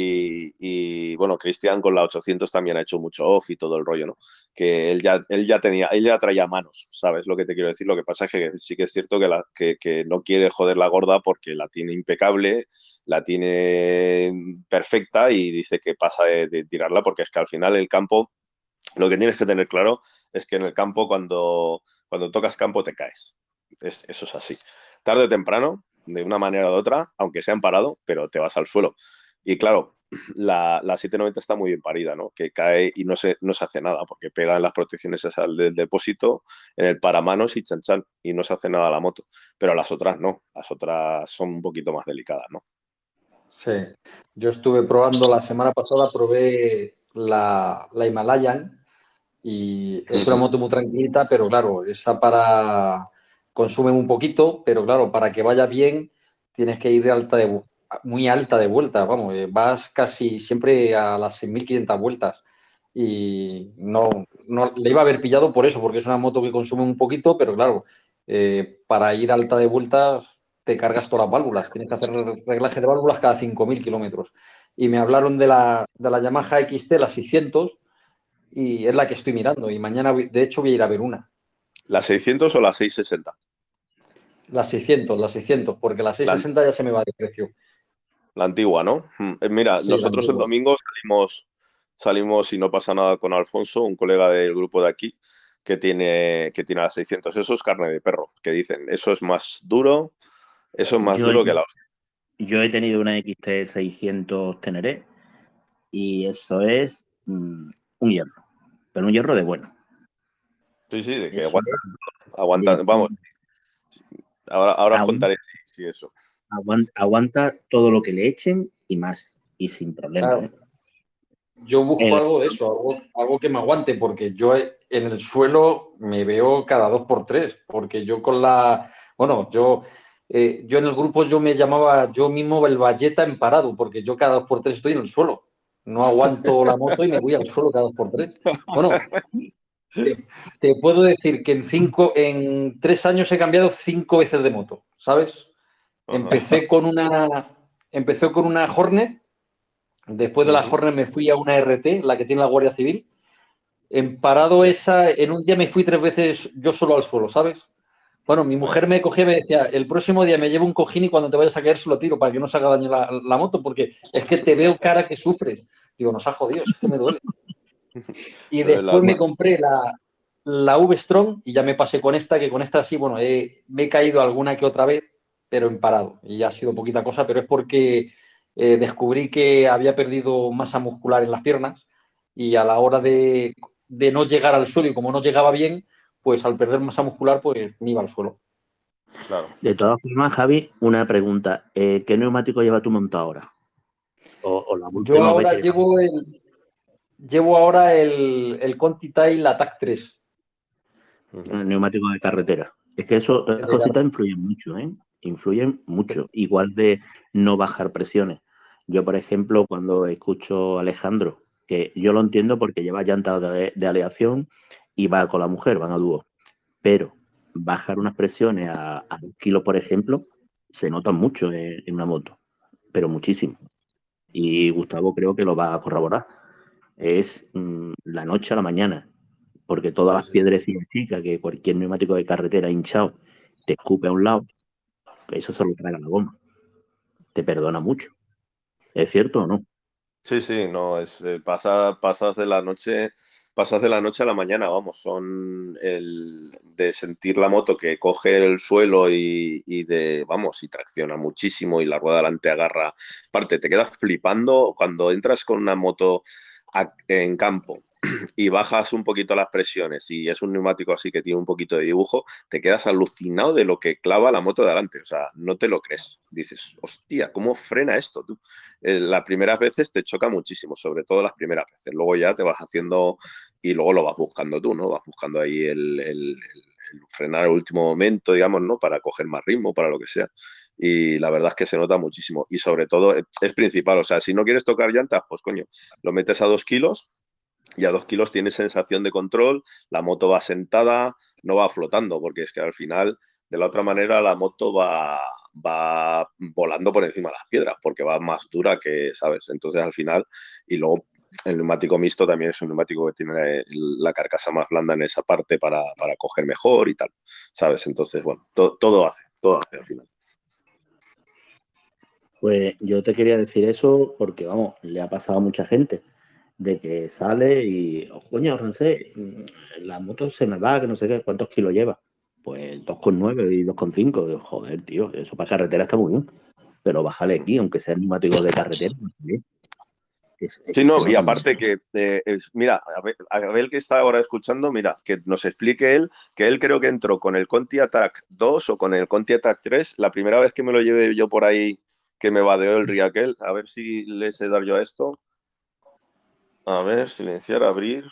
y bueno, Cristian con la 800 también ha hecho mucho off y todo el rollo, ¿no? Que él ya traía manos, ¿sabes lo que te quiero decir? Lo que pasa es que sí que es cierto que no quiere joder la gorda porque la tiene impecable, la tiene perfecta y dice que pasa de tirarla porque es que al final el campo, lo que tienes que tener claro es que en el campo cuando tocas campo te caes. Eso es así. Tarde o temprano, de una manera u otra, aunque sea en parado, pero te vas al suelo. Y claro, la 790 está muy bien parida, ¿no? Que cae y no se hace nada, porque pega en las protecciones del depósito, en el paramanos y chan, y no se hace nada a la moto. Pero las otras no, las otras son un poquito más delicadas, ¿no? Sí, yo estuve probando la semana pasada, probé la Himalayan y es una moto muy tranquilita, pero claro, esa consume un poquito, pero claro, para que vaya bien tienes que ir muy alta de vuelta, vamos, vas casi siempre a las 6.500 vueltas y no le iba a haber pillado por eso, porque es una moto que consume un poquito, pero claro, para ir alta de vueltas te cargas todas las válvulas, tienes que hacer reglaje de válvulas cada 5.000 kilómetros y me hablaron de la Yamaha XT, la 600, y es la que estoy mirando. Y mañana, de hecho, voy a ir a ver una. ¿La 600 o la 660? La 600, porque la 660 ya se me va de precio. La antigua, ¿no? Mira, Sí, nosotros el domingo salimos y no pasa nada con Alfonso, un colega del grupo de aquí, que tiene la 600. Eso es carne de perro, que dicen. Eso es más duro que la hostia. Yo he tenido una XT 600 Teneré y eso es un hierro, pero un hierro de bueno. Sí, de que Eso aguanta. Vamos, ahora os contaré si eso. Aguanta todo lo que le echen y más, y sin problema. Claro. Yo busco algo de eso, algo que me aguante, porque yo en el suelo me veo cada 2x3, porque yo yo en el grupo yo me llamaba yo mismo el Valleta en parado, porque yo cada 2x3 estoy en el suelo. No aguanto la moto y me voy al suelo cada 2x3. Bueno, te puedo decir que en 3 años he cambiado 5 veces de moto, ¿sabes? Empecé con una Hornet. Después de la Hornet me fui a una RT, la que tiene la Guardia Civil. En parado esa, en un día me fui 3 veces yo solo al suelo, ¿sabes? Bueno, mi mujer me cogía y me decía, el próximo día me llevo un cojín y cuando te vayas a caer se lo tiro para que no se haga daño la moto, porque es que te veo cara que sufres. Digo, nos ha jodido, es que me duele. Y después me compré la V-Strong y ya me pasé con esta, que con esta sí, bueno, me he caído alguna que otra vez, pero en parado. Y ya ha sido poquita cosa, pero es porque descubrí que había perdido masa muscular en las piernas y a la hora de no llegar al suelo y como no llegaba bien, pues al perder masa muscular, pues me iba al suelo. Claro. De todas formas, Javi, una pregunta. ¿Qué neumático lleva tu moto ahora? O la Yo última ahora vez que llevo ahora el Conti-Tail Attack 3. el neumático de carretera. Es que esas cositas influyen mucho, ¿eh? Influyen mucho. Igual de no bajar presiones. Yo, por ejemplo, cuando escucho a Alejandro, que yo lo entiendo porque lleva llantas de aleación y va con la mujer, van a dúo. Pero bajar unas presiones a 2 kilos, por ejemplo, se nota mucho en una moto, pero muchísimo. Y Gustavo creo que lo va a corroborar. Es la noche a la mañana, porque todas las piedrecillas chicas que cualquier neumático de carretera hinchado te escupe a un lado, eso se lo traga la goma. Te perdona mucho. ¿Es cierto o no? Sí, no, pasas de la noche a la mañana, vamos, son de sentir la moto que coge el suelo y tracciona muchísimo y la rueda delante agarra. Aparte, te quedas flipando cuando entras con una moto en campo y bajas un poquito las presiones y es un neumático así que tiene un poquito de dibujo, te quedas alucinado de lo que clava la moto de adelante. O sea, no te lo crees. Dices, hostia, ¿cómo frena esto, tú? Las primeras veces te choca muchísimo, sobre todo las primeras veces. Luego ya te vas haciendo y luego lo vas buscando tú, ¿no? Vas buscando ahí el frenar al último momento, digamos, ¿no? Para coger más ritmo, para lo que sea. Y la verdad es que se nota muchísimo. Y sobre todo es principal. O sea, si no quieres tocar llantas, pues coño, lo metes a 2 kilos y a 2 kilos tienes sensación de control, la moto va sentada, no va flotando, porque es que al final, de la otra manera, la moto va volando por encima de las piedras, porque va más dura que, ¿sabes? Entonces, al final, y luego el neumático mixto también es un neumático que tiene la carcasa más blanda en esa parte para coger mejor y tal, ¿sabes? Entonces, bueno, todo hace al final. Pues yo te quería decir eso porque, vamos, le ha pasado a mucha gente de que sale y, coño, Rancé, la moto se me va, que no sé qué, ¿cuántos kilos lleva? Pues 2,9 y 2,5. Joder, tío, eso para carretera está muy bien. Pero bájale aquí, aunque sea neumático de carretera. Sí, no, y aparte que, mira, a ver que está ahora escuchando, mira, que nos explique él, que él creo que entró con el Conti Attack 2 o con el Conti Attack 3, la primera vez que me lo llevé yo por ahí, que me vadeó el Riaquel, a ver si le sé dar yo a esto. A ver, silenciar, abrir.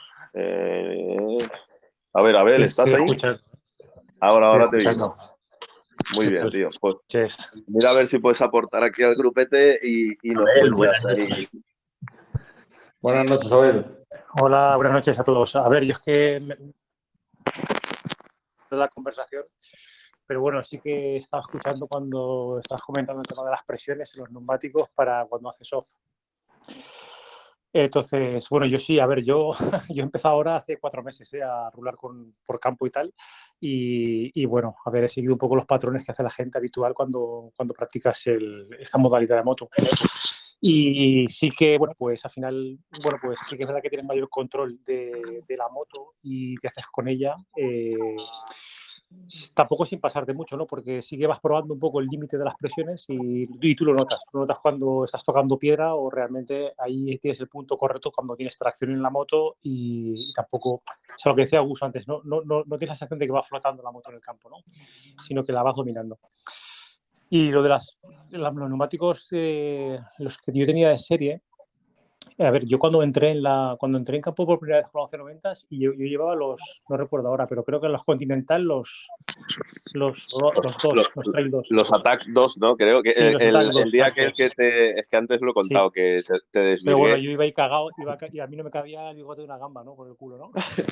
A ver, Abel, ¿estás ahí? Ahora te digo. Muy bien, tío. Pues mira a ver si puedes aportar aquí al grupete y nos cuentas ahí. Buenas noches, Abel. Hola, buenas noches a todos. A ver, yo es que de la conversación, pero bueno, sí que estaba escuchando cuando estabas comentando el tema de las presiones en los neumáticos para cuando haces off. Entonces, bueno, yo sí, a ver, yo he empezado ahora hace 4 meses a rular por campo y tal. Y bueno, a ver, he seguido un poco los patrones que hace la gente habitual cuando practicas esta modalidad de moto. Y sí que, bueno, pues al final, bueno, pues sí que es verdad que tienes mayor control de la moto y te haces con ella. Tampoco sin pasarte mucho, ¿no? Porque sí que vas probando un poco el límite de las presiones y tú lo notas. Tú notas cuando estás tocando piedra o realmente ahí tienes el punto correcto cuando tienes tracción en la moto y tampoco, o sea, lo que decía Gus antes, no tienes la sensación de que va flotando la moto en el campo, ¿no? Sino que la vas dominando. Y lo de los neumáticos, los que yo tenía de serie, a ver, yo cuando entré en campo por primera vez con los 1190 y yo llevaba no recuerdo ahora, pero creo que los Continental, los Trail 2. Los Attack 2, ¿no? Creo que Sí, el día es que antes lo he contado, sí, que te desvirgué. Pero bueno, yo iba ahí cagado y a mí no me cabía el bigote de una gamba, ¿no? Por el culo, ¿no?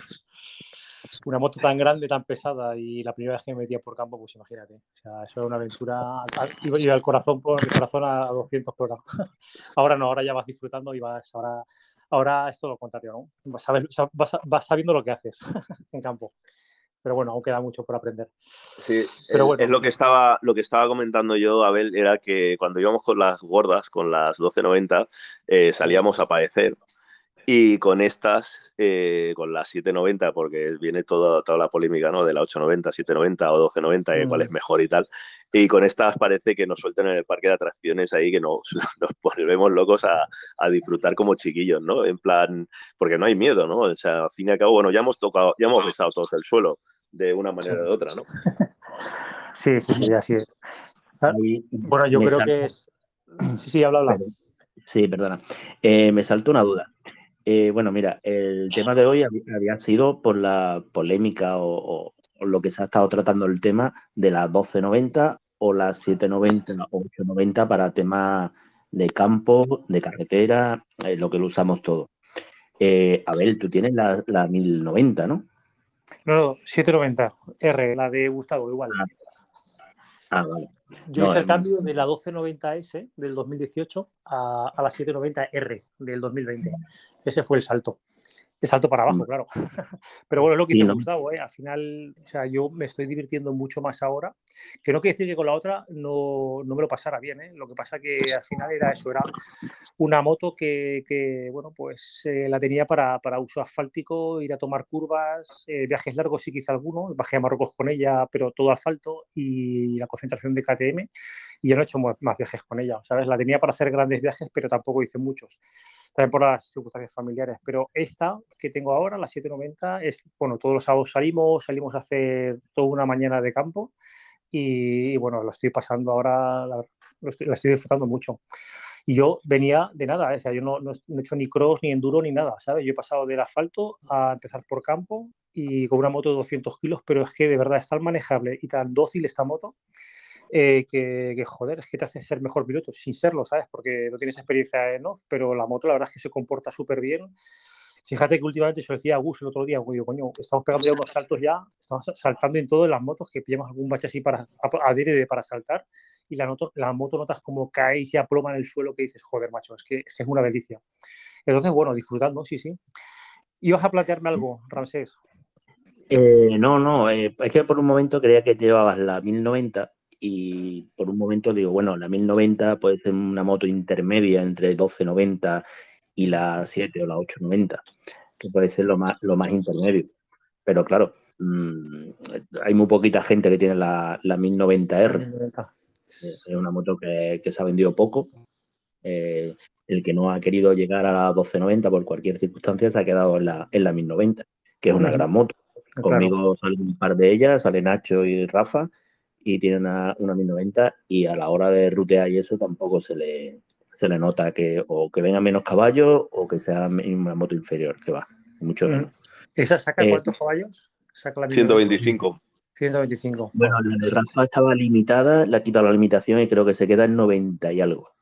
Una moto tan grande, tan pesada y la primera vez que me metía por campo, pues imagínate. O sea, eso era una aventura. Iba el corazón a 200 por hora. Ahora no, ahora ya vas disfrutando y ahora es todo lo contrario, ¿no? Vas sabiendo lo que haces en campo. Pero bueno, aún queda mucho por aprender. Sí, pero bueno, es lo que estaba comentando yo, Abel, era que cuando íbamos con las gordas, con las 1290, salíamos a padecer. Y con estas, con las 790, porque viene toda la polémica, ¿no? De la 890, 790 o 1290, cuál es mejor y tal. Y con estas parece que nos sueltan en el parque de atracciones ahí, que nos volvemos locos a disfrutar como chiquillos, ¿no? En plan, porque no hay miedo, ¿no? O sea, al fin y al cabo, bueno, ya hemos besado todos el suelo de una manera o de otra, ¿no? Sí, así es. Bueno, yo creo que es... Sí, habla. Sí, perdona. Me saltó una duda. Bueno, mira, el tema de hoy había sido por la polémica o lo que se ha estado tratando el tema de las 1290 o las 790 o 890 para temas de campo, de carretera, lo que lo usamos todo. Abel, tú tienes la 1090, ¿no? No, 790R, la de Gustavo, igual. Vale. Yo hice el cambio de la 1290S del 2018 a la 790R del 2020. Ese fue el salto. El salto para abajo, claro. Pero bueno, es lo que hizo Gustavo, ¿eh? Al final, o sea, yo me estoy divirtiendo mucho más ahora. Que no quiere decir que con la otra no me lo pasara bien, ¿eh? Lo que pasa que al final era una moto que bueno, pues la tenía para uso asfáltico, ir a tomar curvas, viajes largos sí que hice algunos, bajé a Marruecos con ella, pero todo asfalto y la concentración de KTM, y yo no he hecho más viajes con ella, ¿sabes? La tenía para hacer grandes viajes, pero tampoco hice muchos. También por las circunstancias familiares, pero esta que tengo ahora, la 790, es, bueno, todos los sábados salimos a hacer toda una mañana de campo y bueno, lo estoy pasando ahora, la estoy disfrutando mucho. Y yo venía de nada, o sea, yo no he hecho ni cross, ni enduro, ni nada, ¿sabes? Yo he pasado del asfalto a empezar por campo y con una moto de 200 kilos, pero es que de verdad es tan manejable y tan dócil esta moto que joder, es que te hace ser mejor piloto, sin serlo, ¿sabes? Porque no tienes experiencia en off, pero la moto la verdad es que se comporta súper bien. Fíjate que últimamente, se lo decía a Gus el otro día, digo, coño, estamos pegando ya unos saltos ya, estamos saltando en todo en las motos, que pillamos algún bache así para saltar, y la moto notas como cae y se aploma en el suelo, que dices, joder, macho, es que es una delicia. Entonces, bueno, disfrutando, sí. ¿Ibas a plantearme algo, Ramsés? No, es que por un momento creía que llevabas la 1090 y por un momento digo, bueno, la 1090 puede ser una moto intermedia entre 1290 y la 7 o la 890, que puede ser lo más intermedio. Pero claro, hay muy poquita gente que tiene la 1090R. Es una moto que se ha vendido poco. El que no ha querido llegar a la 1290 por cualquier circunstancia se ha quedado en la 1090, que es una gran moto. Conmigo salen un par de ellas, sale Nacho y Rafa, y tienen una 1090 y a la hora de rutear y eso tampoco se le nota que vengan menos caballos o que sea una moto inferior, que va, mucho menos. ¿Esa saca cuántos caballos? Saca la 125. 125. Bueno, la de Rafa estaba limitada, le ha quitado la limitación y creo que se queda en 90 y algo.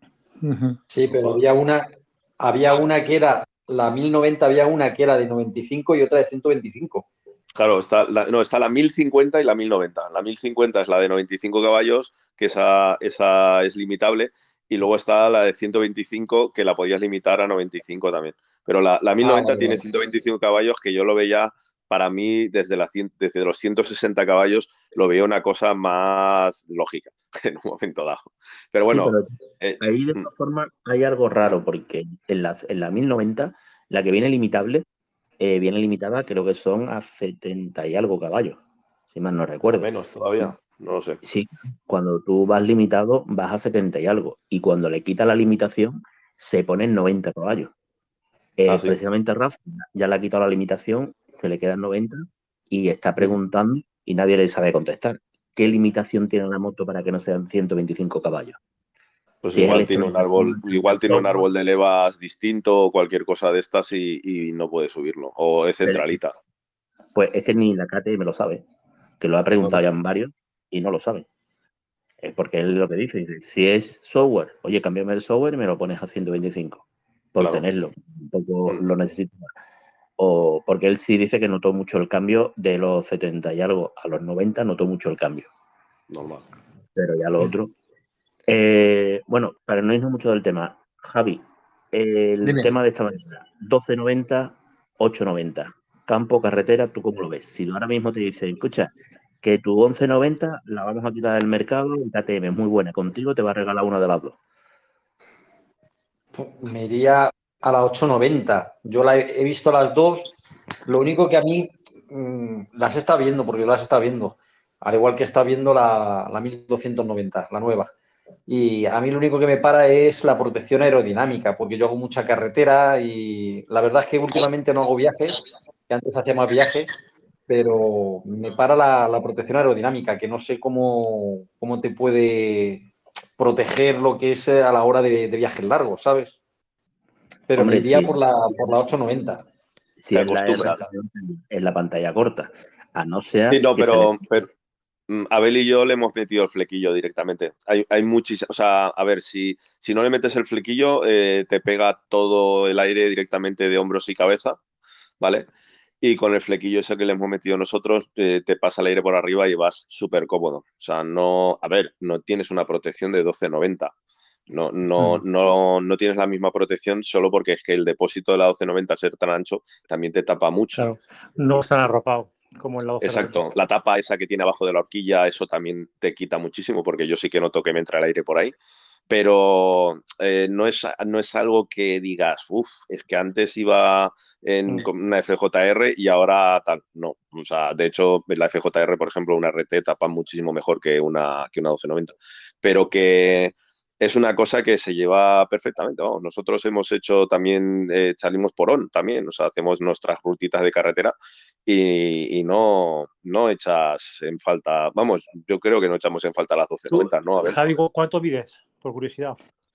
Sí, pero había una que era, la 1090 había una que era de 95 y otra de 125. Claro, está la 1050 y la 1090. La 1050 es la de 95 caballos, que esa es limitable, y luego está la de 125 que la podías limitar a 95 también. Pero la 1090 vale, tiene vale. 125 caballos que yo lo veía, para mí, desde los 160 caballos, lo veía una cosa más lógica en un momento dado. Pero Sí, bueno, pero ahí de esta forma hay algo raro, porque en la 1090, la que viene limitable, viene limitada, creo que son a 70 y algo caballos, si mal no a recuerdo. menos todavía, no lo sé. Sí, cuando tú vas limitado, vas a 70 y algo. Y cuando le quita la limitación, se ponen 90 caballos. Ah, sí. Precisamente Rafa ya le ha quitado la limitación, se le quedan 90 y está preguntando y nadie le sabe contestar. ¿Qué limitación tiene la moto para que no sean 125 caballos? Pues Si es igual tiene electronización, un árbol de levas distinto o cualquier cosa de estas y no puede subirlo. O es centralita. pues es que ni la KT me lo sabe, que lo ha preguntado ya en varios y no lo sabe. Es porque él lo que dice, si es software, oye, cámbiame el software y me lo pones a 125 por Claro. tenerlo, un poco lo necesito más. O porque él sí dice que notó mucho el cambio de los 70 y algo a los 90, notó mucho el cambio. Normal. Pero ya lo otro. Bueno, para no irnos mucho del tema, Javi, el Dime. tema de esta mañana, 1290, 890, campo, carretera, ¿tú cómo lo ves? Si ahora mismo te dicen, escucha, que tu 1190 la vamos a quitar del mercado y KTM es muy buena, contigo te va a regalar una de las dos. Me iría a la 890. Yo he visto las dos. Lo único que a mí las está viendo, porque yo las está viendo. Al igual que está viendo la 1290, la nueva. Y a mí lo único que me para es la protección aerodinámica, porque yo hago mucha carretera y la verdad es que últimamente no hago viajes, que antes hacía más viajes, pero me para la protección aerodinámica, que no sé cómo te puede proteger lo que es a la hora de viajes largos, ¿sabes? Pero me Hombre, iría sí, por la 890. si Te es la R acostumbras. en la pantalla corta, a no Sí, ser no, que se le... pero Abel y yo le hemos metido el flequillo directamente. Hay muchísimas, o sea, a ver, si no le metes el flequillo, te pega todo el aire directamente de hombros y cabeza, ¿vale? Y con el flequillo ese que le hemos metido nosotros, te pasa el aire por arriba y vas súper cómodo. O sea, no, a ver, no tienes una protección de 1290. No tienes la misma protección solo porque es que el depósito de la 1290, al ser tan ancho, también te tapa mucho. Claro, no están arropados como en la 1290. Exacto, la tapa esa que tiene abajo de la horquilla, eso también te quita muchísimo, porque yo sí que noto que me entra el aire por ahí, pero no es algo que digas, uff, es que antes iba con una FJR y ahora tal, no, o sea, de hecho la FJR, por ejemplo, una RT tapa muchísimo mejor que una 1290, pero que es una cosa que se lleva perfectamente, ¿no? Nosotros hemos hecho también, salimos por ON también, o sea, hacemos nuestras rutitas de carretera y no echas en falta, vamos, yo creo que no echamos en falta las Tú, 1290, ¿no? A ver. Javi, ¿cuánto mides? Por curiosidad.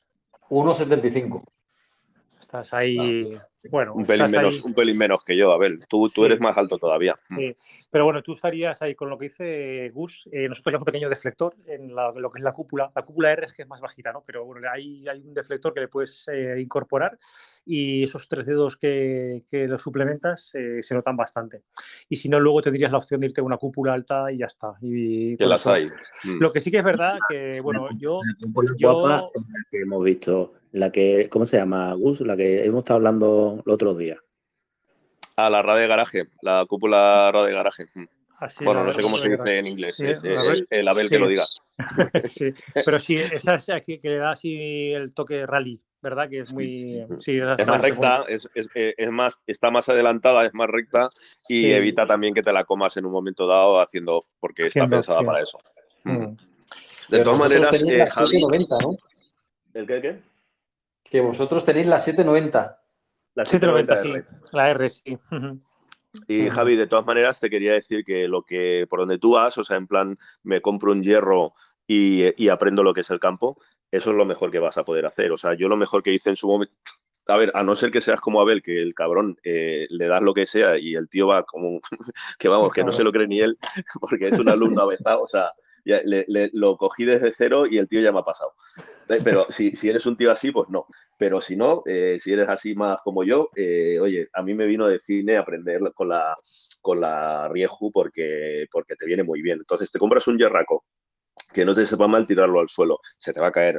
1,75. Estás ahí, bueno, Un estás ahí. pelín menos que yo, Abel. Tú Sí, eres más alto todavía. sí. Pero bueno, tú estarías ahí con lo que dice Gus. Nosotros llevamos un pequeño deflector en lo que es la cúpula. La cúpula R es que es más bajita, ¿no? Pero bueno, hay un deflector que le puedes incorporar y esos 3 dedos que lo suplementas se notan bastante. Y si no, luego tendrías la opción de irte a una cúpula alta y ya está. Y Que con las eso. hay. Lo que sí que es verdad que, bueno, La cúpula guapa es la que hemos visto, la que, ¿cómo se llama, Gus? La que hemos estado hablando los otros días. A la radio de garaje, la cúpula radio de garaje. Así, Bueno, no sé cómo se dice en inglés, sí, es el Abel sí. que lo diga. Sí, pero sí, esa es aquí que le da así el toque rally, ¿verdad? Que es muy... Sí, es más recta, es más, está más adelantada, es más recta y sí, evita también que te la comas en un momento dado haciendo off, porque está pensada sí. para eso. De Pero todas vosotros maneras, tenéis la Javi... 790, ¿no? ¿El qué? Que vosotros tenéis la 790. La 790, 790R. sí. La R, sí. Y Javi, de todas maneras, te quería decir que por donde tú vas, o sea, en plan, me compro un hierro y aprendo lo que es el campo, eso es lo mejor que vas a poder hacer. O sea, yo lo mejor que hice en su momento, a ver, a no ser que seas como Abel, que el cabrón le das lo que sea y el tío va como, que vamos, que no se lo cree ni él, porque es un alumno avezado, o sea, ya lo cogí desde cero y el tío ya me ha pasado. Pero si eres un tío así, pues no. Pero si no, si eres así más como yo, oye, a mí me vino de cine aprender con la Rieju porque te viene muy bien. Entonces te compras un yerraco que no te sepa mal tirarlo al suelo, se te va a caer.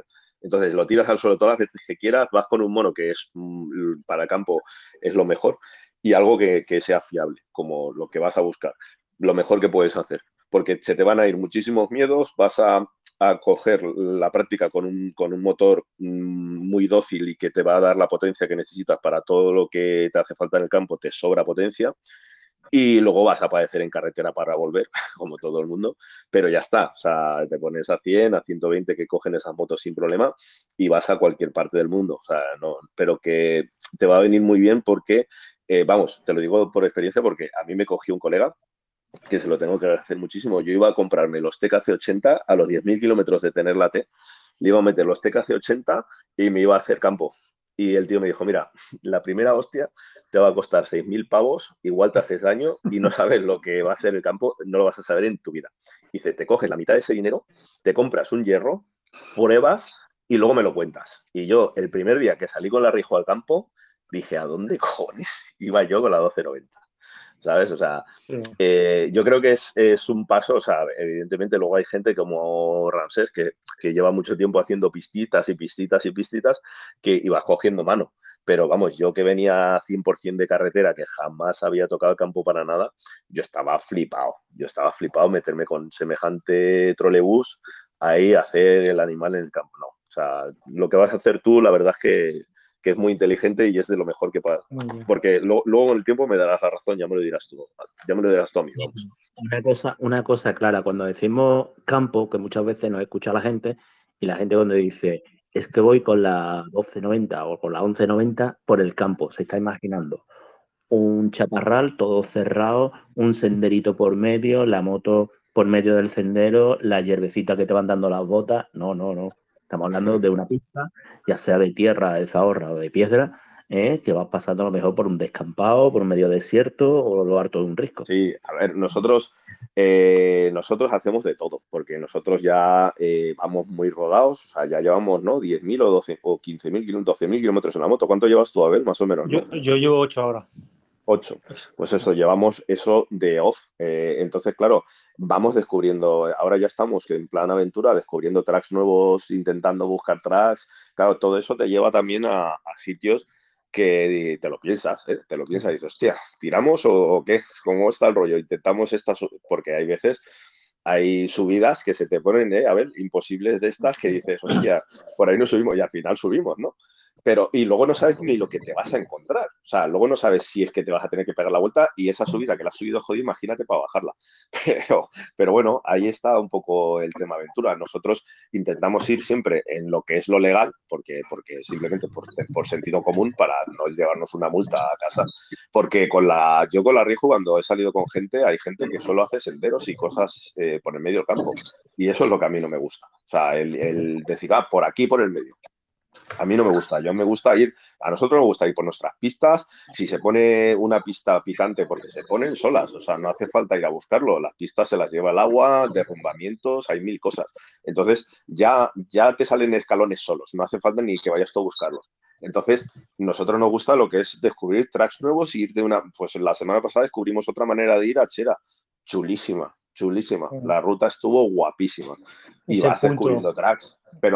Entonces lo tiras al suelo todas las veces que quieras, vas con un mono que es para campo es lo mejor y algo que sea fiable, como lo que vas a buscar, lo mejor que puedes hacer, porque se te van a ir muchísimos miedos, vas a coger la práctica con un motor muy dócil y que te va a dar la potencia que necesitas para todo lo que te hace falta en el campo, te sobra potencia. Y luego vas a aparecer en carretera para volver, como todo el mundo, pero ya está. O sea, te pones a 100, a 120 que cogen esas motos sin problema y vas a cualquier parte del mundo. O sea, no, pero que te va a venir muy bien porque, vamos, te lo digo por experiencia porque a mí me cogió un colega que se lo tengo que agradecer muchísimo. Yo iba a comprarme los TKC80 a los 10.000 kilómetros de tener la T, le iba a meter los TKC80 y me iba a hacer campo. Y el tío me dijo, mira, la primera hostia te va a costar 6.000 pavos, igual te haces daño y no sabes lo que va a ser el campo, no lo vas a saber en tu vida. Dice, te coges la mitad de ese dinero, te compras un hierro, pruebas y luego me lo cuentas. Y yo, el primer día que salí con la Rijo al campo, dije, ¿a dónde cojones iba yo con la 1290? ¿Sabes? O sea, yo creo que es un paso, o sea, evidentemente luego hay gente como Ramsés que lleva mucho tiempo haciendo pistitas y pistitas y pistitas que iba cogiendo mano. Pero vamos, yo que venía 100% de carretera, que jamás había tocado el campo para nada, yo estaba flipado. Yo estaba flipado meterme con semejante trolebús ahí a hacer el animal en el campo. No, o sea, lo que vas a hacer tú, la verdad es que es muy inteligente y es de lo mejor que pasa. Porque luego en el tiempo me darás la razón, ya me lo dirás tú. Ya me lo dirás tú a mí, vamos. Una cosa clara, cuando decimos campo, que muchas veces nos escucha la gente, y la gente cuando dice, es que voy con la 1290 o con la 1190 por el campo, se está imaginando un chaparral todo cerrado, un senderito por medio, la moto por medio del sendero, la hierbecita que te van dando las botas. No, no, no. Estamos hablando de una pista, ya sea de tierra, de zahorra o de piedra, que vas pasando a lo mejor por un descampado, por un medio desierto o lo harto de un risco. Sí, a ver, nosotros hacemos de todo, porque nosotros ya vamos muy rodados, o sea, ya llevamos, ¿no? 10.000 o 12 o 15.000, 12.000 kilómetros en la moto. ¿Cuánto llevas tú, a ver, más o menos? ¿No? Yo llevo 8 ahora. 8. Pues eso, llevamos eso de off. Entonces, claro, vamos descubriendo, ahora ya estamos en plan aventura, descubriendo tracks nuevos, intentando buscar tracks. Claro, todo eso te lleva también a sitios que te lo piensas, ¿eh? Te lo piensas y dices, hostia, ¿tiramos o qué? ¿Cómo está el rollo? Intentamos estas, porque hay veces, hay subidas que se te ponen, a ver, imposibles de estas que dices, hostia, por ahí no subimos y al final subimos, ¿no? Pero, y luego no sabes ni lo que te vas a encontrar. O sea, luego no sabes si es que te vas a tener que pegar la vuelta y esa subida que la has subido, jodido, imagínate para bajarla. Pero bueno, ahí está un poco el tema aventura. Nosotros intentamos ir siempre en lo que es lo legal, porque simplemente por sentido común, para no llevarnos una multa a casa. Porque yo con la Rijo, cuando he salido con gente, hay gente que solo hace senderos y cosas por el medio del campo. Y eso es lo que a mí no me gusta. O sea, el decir, por aquí, por el medio. A mí no me gusta, a nosotros nos gusta ir por nuestras pistas, si se pone una pista picante, porque se ponen solas, o sea, no hace falta ir a buscarlo, las pistas se las lleva el agua, derrumbamientos, hay 1000 cosas. Entonces, ya te salen escalones solos, no hace falta ni que vayas tú a buscarlos. Entonces, nosotros nos gusta lo que es descubrir tracks nuevos y ir pues la semana pasada descubrimos otra manera de ir a Chera, chulísima. La ruta estuvo guapísima y vas descubriendo tracks, pero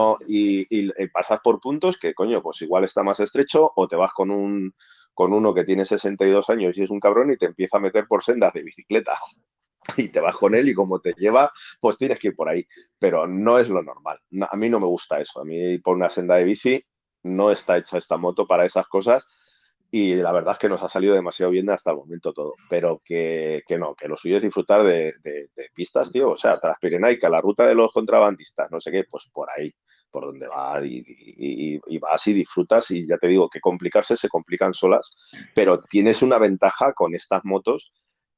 y pasas por puntos que, coño, pues igual está más estrecho o te vas con uno que tiene 62 años y es un cabrón y te empieza a meter por sendas de bicicleta y te vas con él y como te lleva, pues tienes que ir por ahí, pero no es lo normal. A mí no me gusta eso, a mí por una senda de bici no está hecha esta moto para esas cosas. Y la verdad es que nos ha salido demasiado bien hasta el momento todo. Pero que no, que lo suyo es disfrutar de pistas, tío. O sea, Transpirenaica, la ruta de los contrabandistas, no sé qué, pues por ahí, por donde vas y vas y disfrutas. Y ya te digo, que complicarse se complican solas. Pero tienes una ventaja con estas motos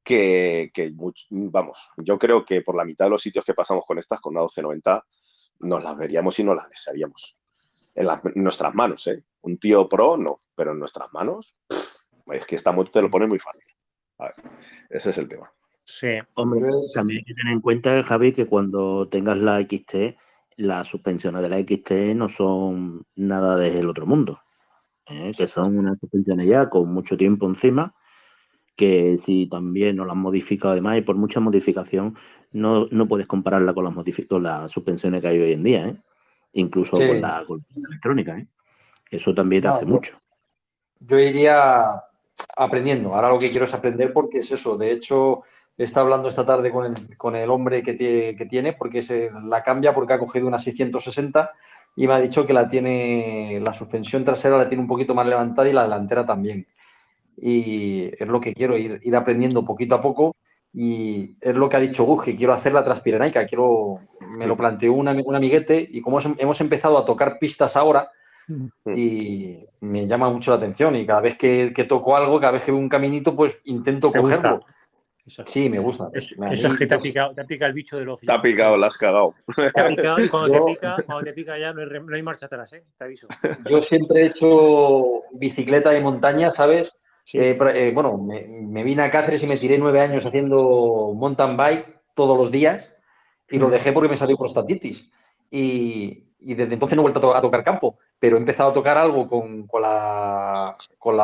vamos, yo creo que por la mitad de los sitios que pasamos con estas, con una 1290, nos las veríamos y no las desearíamos. En nuestras manos, ¿eh? Un tío pro, no, pero en nuestras manos, es que esta moto te lo pone muy fácil. A ver, ese es el tema. Sí. Hombre, también hay que tener en cuenta, Javi, que cuando tengas la XT, las suspensiones de la XT no son nada del otro mundo, que son unas suspensiones ya con mucho tiempo encima, que si también no las han modificado además y por mucha modificación no puedes compararla con las suspensiones que hay hoy en día, ¿eh? incluso Sí. con la electrónica, ¿eh? Eso también te hace mucho. Yo iría aprendiendo. Ahora lo que quiero es aprender porque es eso. De hecho, está hablando esta tarde con el hombre que tiene porque la cambia porque ha cogido una 660 y me ha dicho que la suspensión trasera la tiene un poquito más levantada y la delantera también. Y es lo que quiero, ir aprendiendo poquito a poco. Y es lo que ha dicho Gus, que quiero hacer la Transpirenaica. Me lo planteó un amiguete y como hemos empezado a tocar pistas ahora, y me llama mucho la atención y cada vez que toco algo, cada vez que veo un caminito, pues intento cogerlo. Sí, me gusta. Eso es que te ha picado el bicho del ocio. Te ha picado, la has cagado. Te ha picado y cuando te pica ya no hay marcha atrás, ¿eh? Te aviso. Yo siempre he hecho bicicleta de montaña, ¿sabes? Sí. Bueno, me vine a Cáceres y me tiré 9 años haciendo mountain bike todos los días y lo dejé porque me salió prostatitis. Y desde entonces no he vuelto a tocar campo, pero he empezado a tocar algo con la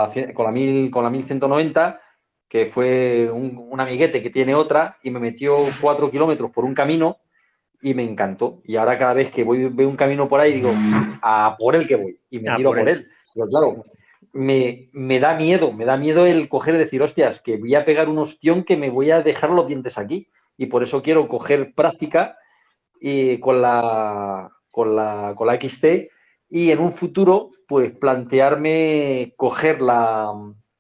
1190, que fue un amiguete que tiene otra y me metió 4 kilómetros por un camino y me encantó. Y ahora cada vez que veo un camino por ahí digo, a por el que voy y me tiro por él. Pero claro, me da miedo el coger y decir, hostias, que voy a pegar un ostión que me voy a dejar los dientes aquí. Y por eso quiero coger práctica y con la XT y en un futuro pues plantearme coger la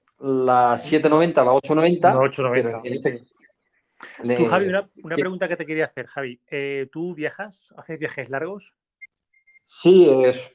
790, la 890. La 890. Pero Tú, Javi, una pregunta que te quería hacer, Javi. ¿Tú viajas? ¿Haces viajes largos? Sí,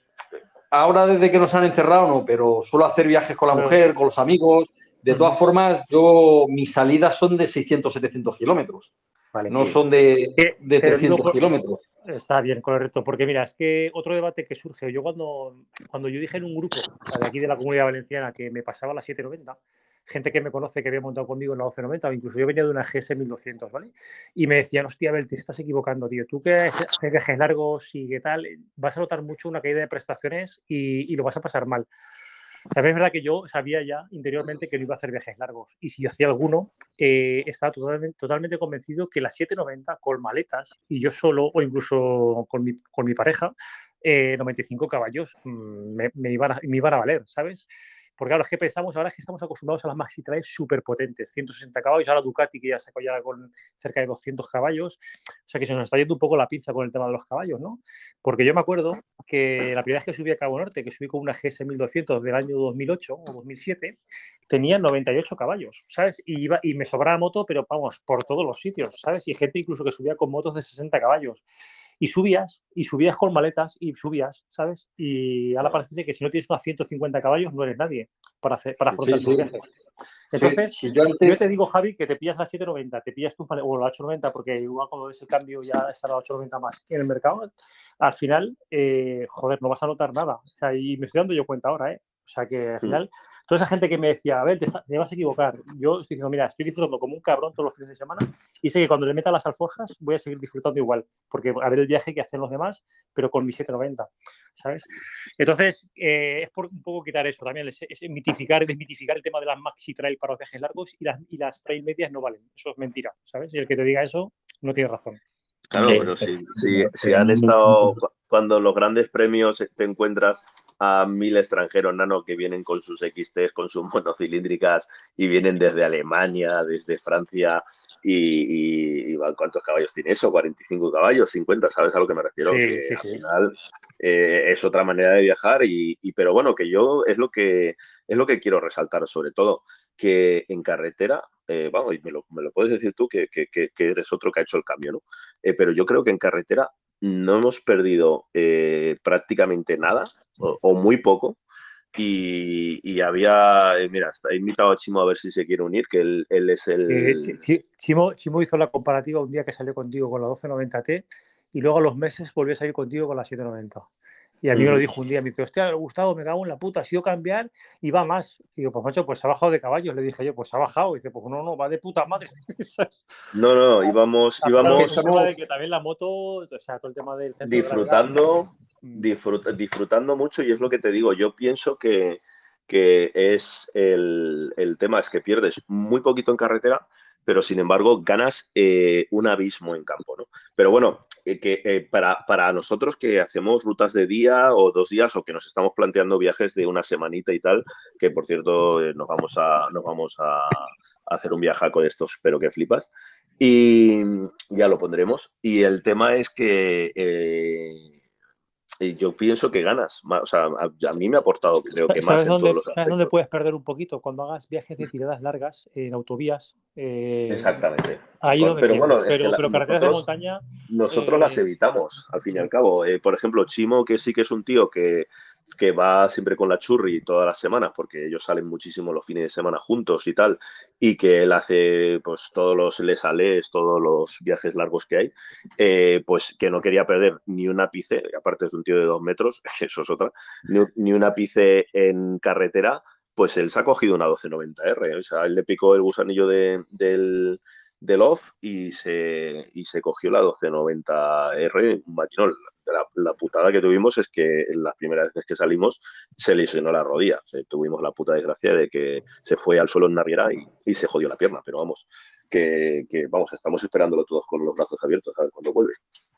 ahora desde que nos han encerrado no, pero suelo hacer viajes con la mujer, con los amigos. De todas formas, mis salidas son de 600, 700 kilómetros. Vale, no son de 300 kilómetros. Está bien, correcto, porque mira, es que otro debate que surge, yo cuando yo dije en un grupo de aquí de la Comunidad Valenciana que me pasaba la 790, gente que me conoce que había montado conmigo en la 1290 o incluso yo venía de una GS 1200, ¿vale? Y me decían, hostia, Abel, te estás equivocando, tío, tú que haces viajes largos y qué tal, vas a notar mucho una caída de prestaciones y lo vas a pasar mal. También es verdad que yo sabía ya interiormente que no iba a hacer viajes largos y si yo hacía alguno, estaba totalmente convencido que las 790 con maletas y yo solo o incluso con mi pareja, 95 caballos me iban a valer, ¿sabes? Porque claro, es que pensamos, ahora es que estamos acostumbrados a las maxi trails súper potentes, 160 caballos, ahora Ducati que ya sacó ya con cerca de 200 caballos, o sea que se nos está yendo un poco la pinza con el tema de los caballos, ¿no? Porque yo me acuerdo que la primera vez que subí a Cabo Norte, que subí con una GS 1200 del año 2008 o 2007, tenía 98 caballos, ¿sabes? Y me sobraba moto, pero vamos, por todos los sitios, ¿sabes? Y gente incluso que subía con motos de 60 caballos. Y subías con maletas y subías, ¿sabes? Y ahora parece que si no tienes unos 150 caballos no eres nadie para afrontar esos viajes. Entonces, yo te digo, Javi, que te pillas la 790, te pillas tu o la 890, porque igual cuando ves el cambio ya está la 890 más en el mercado, al final, joder, no vas a notar nada. O sea, y me estoy dando yo cuenta ahora, ¿eh? O sea, que al final, toda esa gente que me decía, a ver, te vas a equivocar. Yo estoy diciendo, mira, estoy disfrutando como un cabrón todos los fines de semana y sé que cuando le meta las alforjas voy a seguir disfrutando igual, porque a ver el viaje que hacen los demás, pero con mi 790, ¿sabes? Entonces, es por un poco quitar eso también, es desmitificar el tema de las maxi trail para los viajes largos y las trail medias no valen. Eso es mentira, ¿sabes? Y el que te diga eso no tiene razón. Claro, pero si han estado, cuando los grandes premios te encuentras a 1000 extranjeros, nano, que vienen con sus XTs, con sus monocilíndricas y vienen desde Alemania, desde Francia y ¿cuántos caballos tiene eso? 45 caballos, 50, ¿sabes a lo que me refiero? Sí, que sí, al final es otra manera de viajar pero bueno, que yo es lo que quiero resaltar sobre todo, que en carretera, vamos, y me lo puedes decir tú que eres otro que ha hecho el cambio, ¿no? Pero yo creo que en carretera no hemos perdido prácticamente nada o muy poco. Y había, mira, he invitado a Chimo a ver si se quiere unir, que él es el... Chimo hizo la comparativa un día que salió contigo con la 1290T y luego a los meses volvió a salir contigo con la 790. Y a mí me lo dijo un día, me dice, hostia, Gustavo, me cago en la puta, ha sido cambiar y va más. Y digo, pues macho, pues se ha bajado de caballos. Le dije yo, pues ha bajado. Y dice, pues no, va de puta madre. No, íbamos el tema de que también la moto, o sea, todo el tema del centro disfrutando mucho, y es lo que te digo, yo pienso que es el tema es que pierdes muy poquito en carretera, pero sin embargo ganas un abismo en campo, ¿no? Pero bueno, para nosotros que hacemos rutas de día o 2 días o que nos estamos planteando viajes de una semanita y tal, que por cierto nos vamos a hacer un viajaco de estos, espero que flipas, y ya lo pondremos. Y el tema es que yo pienso que ganas, o sea, a mí me ha aportado, creo que más en todos los aspectos. ¿Sabes dónde puedes perder un poquito? Cuando hagas viajes de tiradas largas en autovías. Exactamente. Ahí donde Pero pierdes. bueno, es que pero carreteras de montaña. Nosotros las evitamos, al fin y al cabo. Por ejemplo, Chimo, que sí que es un tío que va siempre con la churri todas las semanas, porque ellos salen muchísimo los fines de semana juntos y tal, y que él hace pues todos los les-alés, todos los viajes largos que hay, pues que no quería perder ni un ápice, aparte es un tío de 2 metros, eso es otra, ni un ápice en carretera, pues él se ha cogido una 1290R, o sea, él le picó el gusanillo del off y se cogió la 1290R, un maquinón. La putada que tuvimos es que en las primeras veces que salimos se lesionó la rodilla. O sea, tuvimos la puta desgracia de que se fue al suelo en una riera y se jodió la pierna. Pero vamos, que vamos, estamos esperándolo todos con los brazos abiertos a ver cuándo vuelve.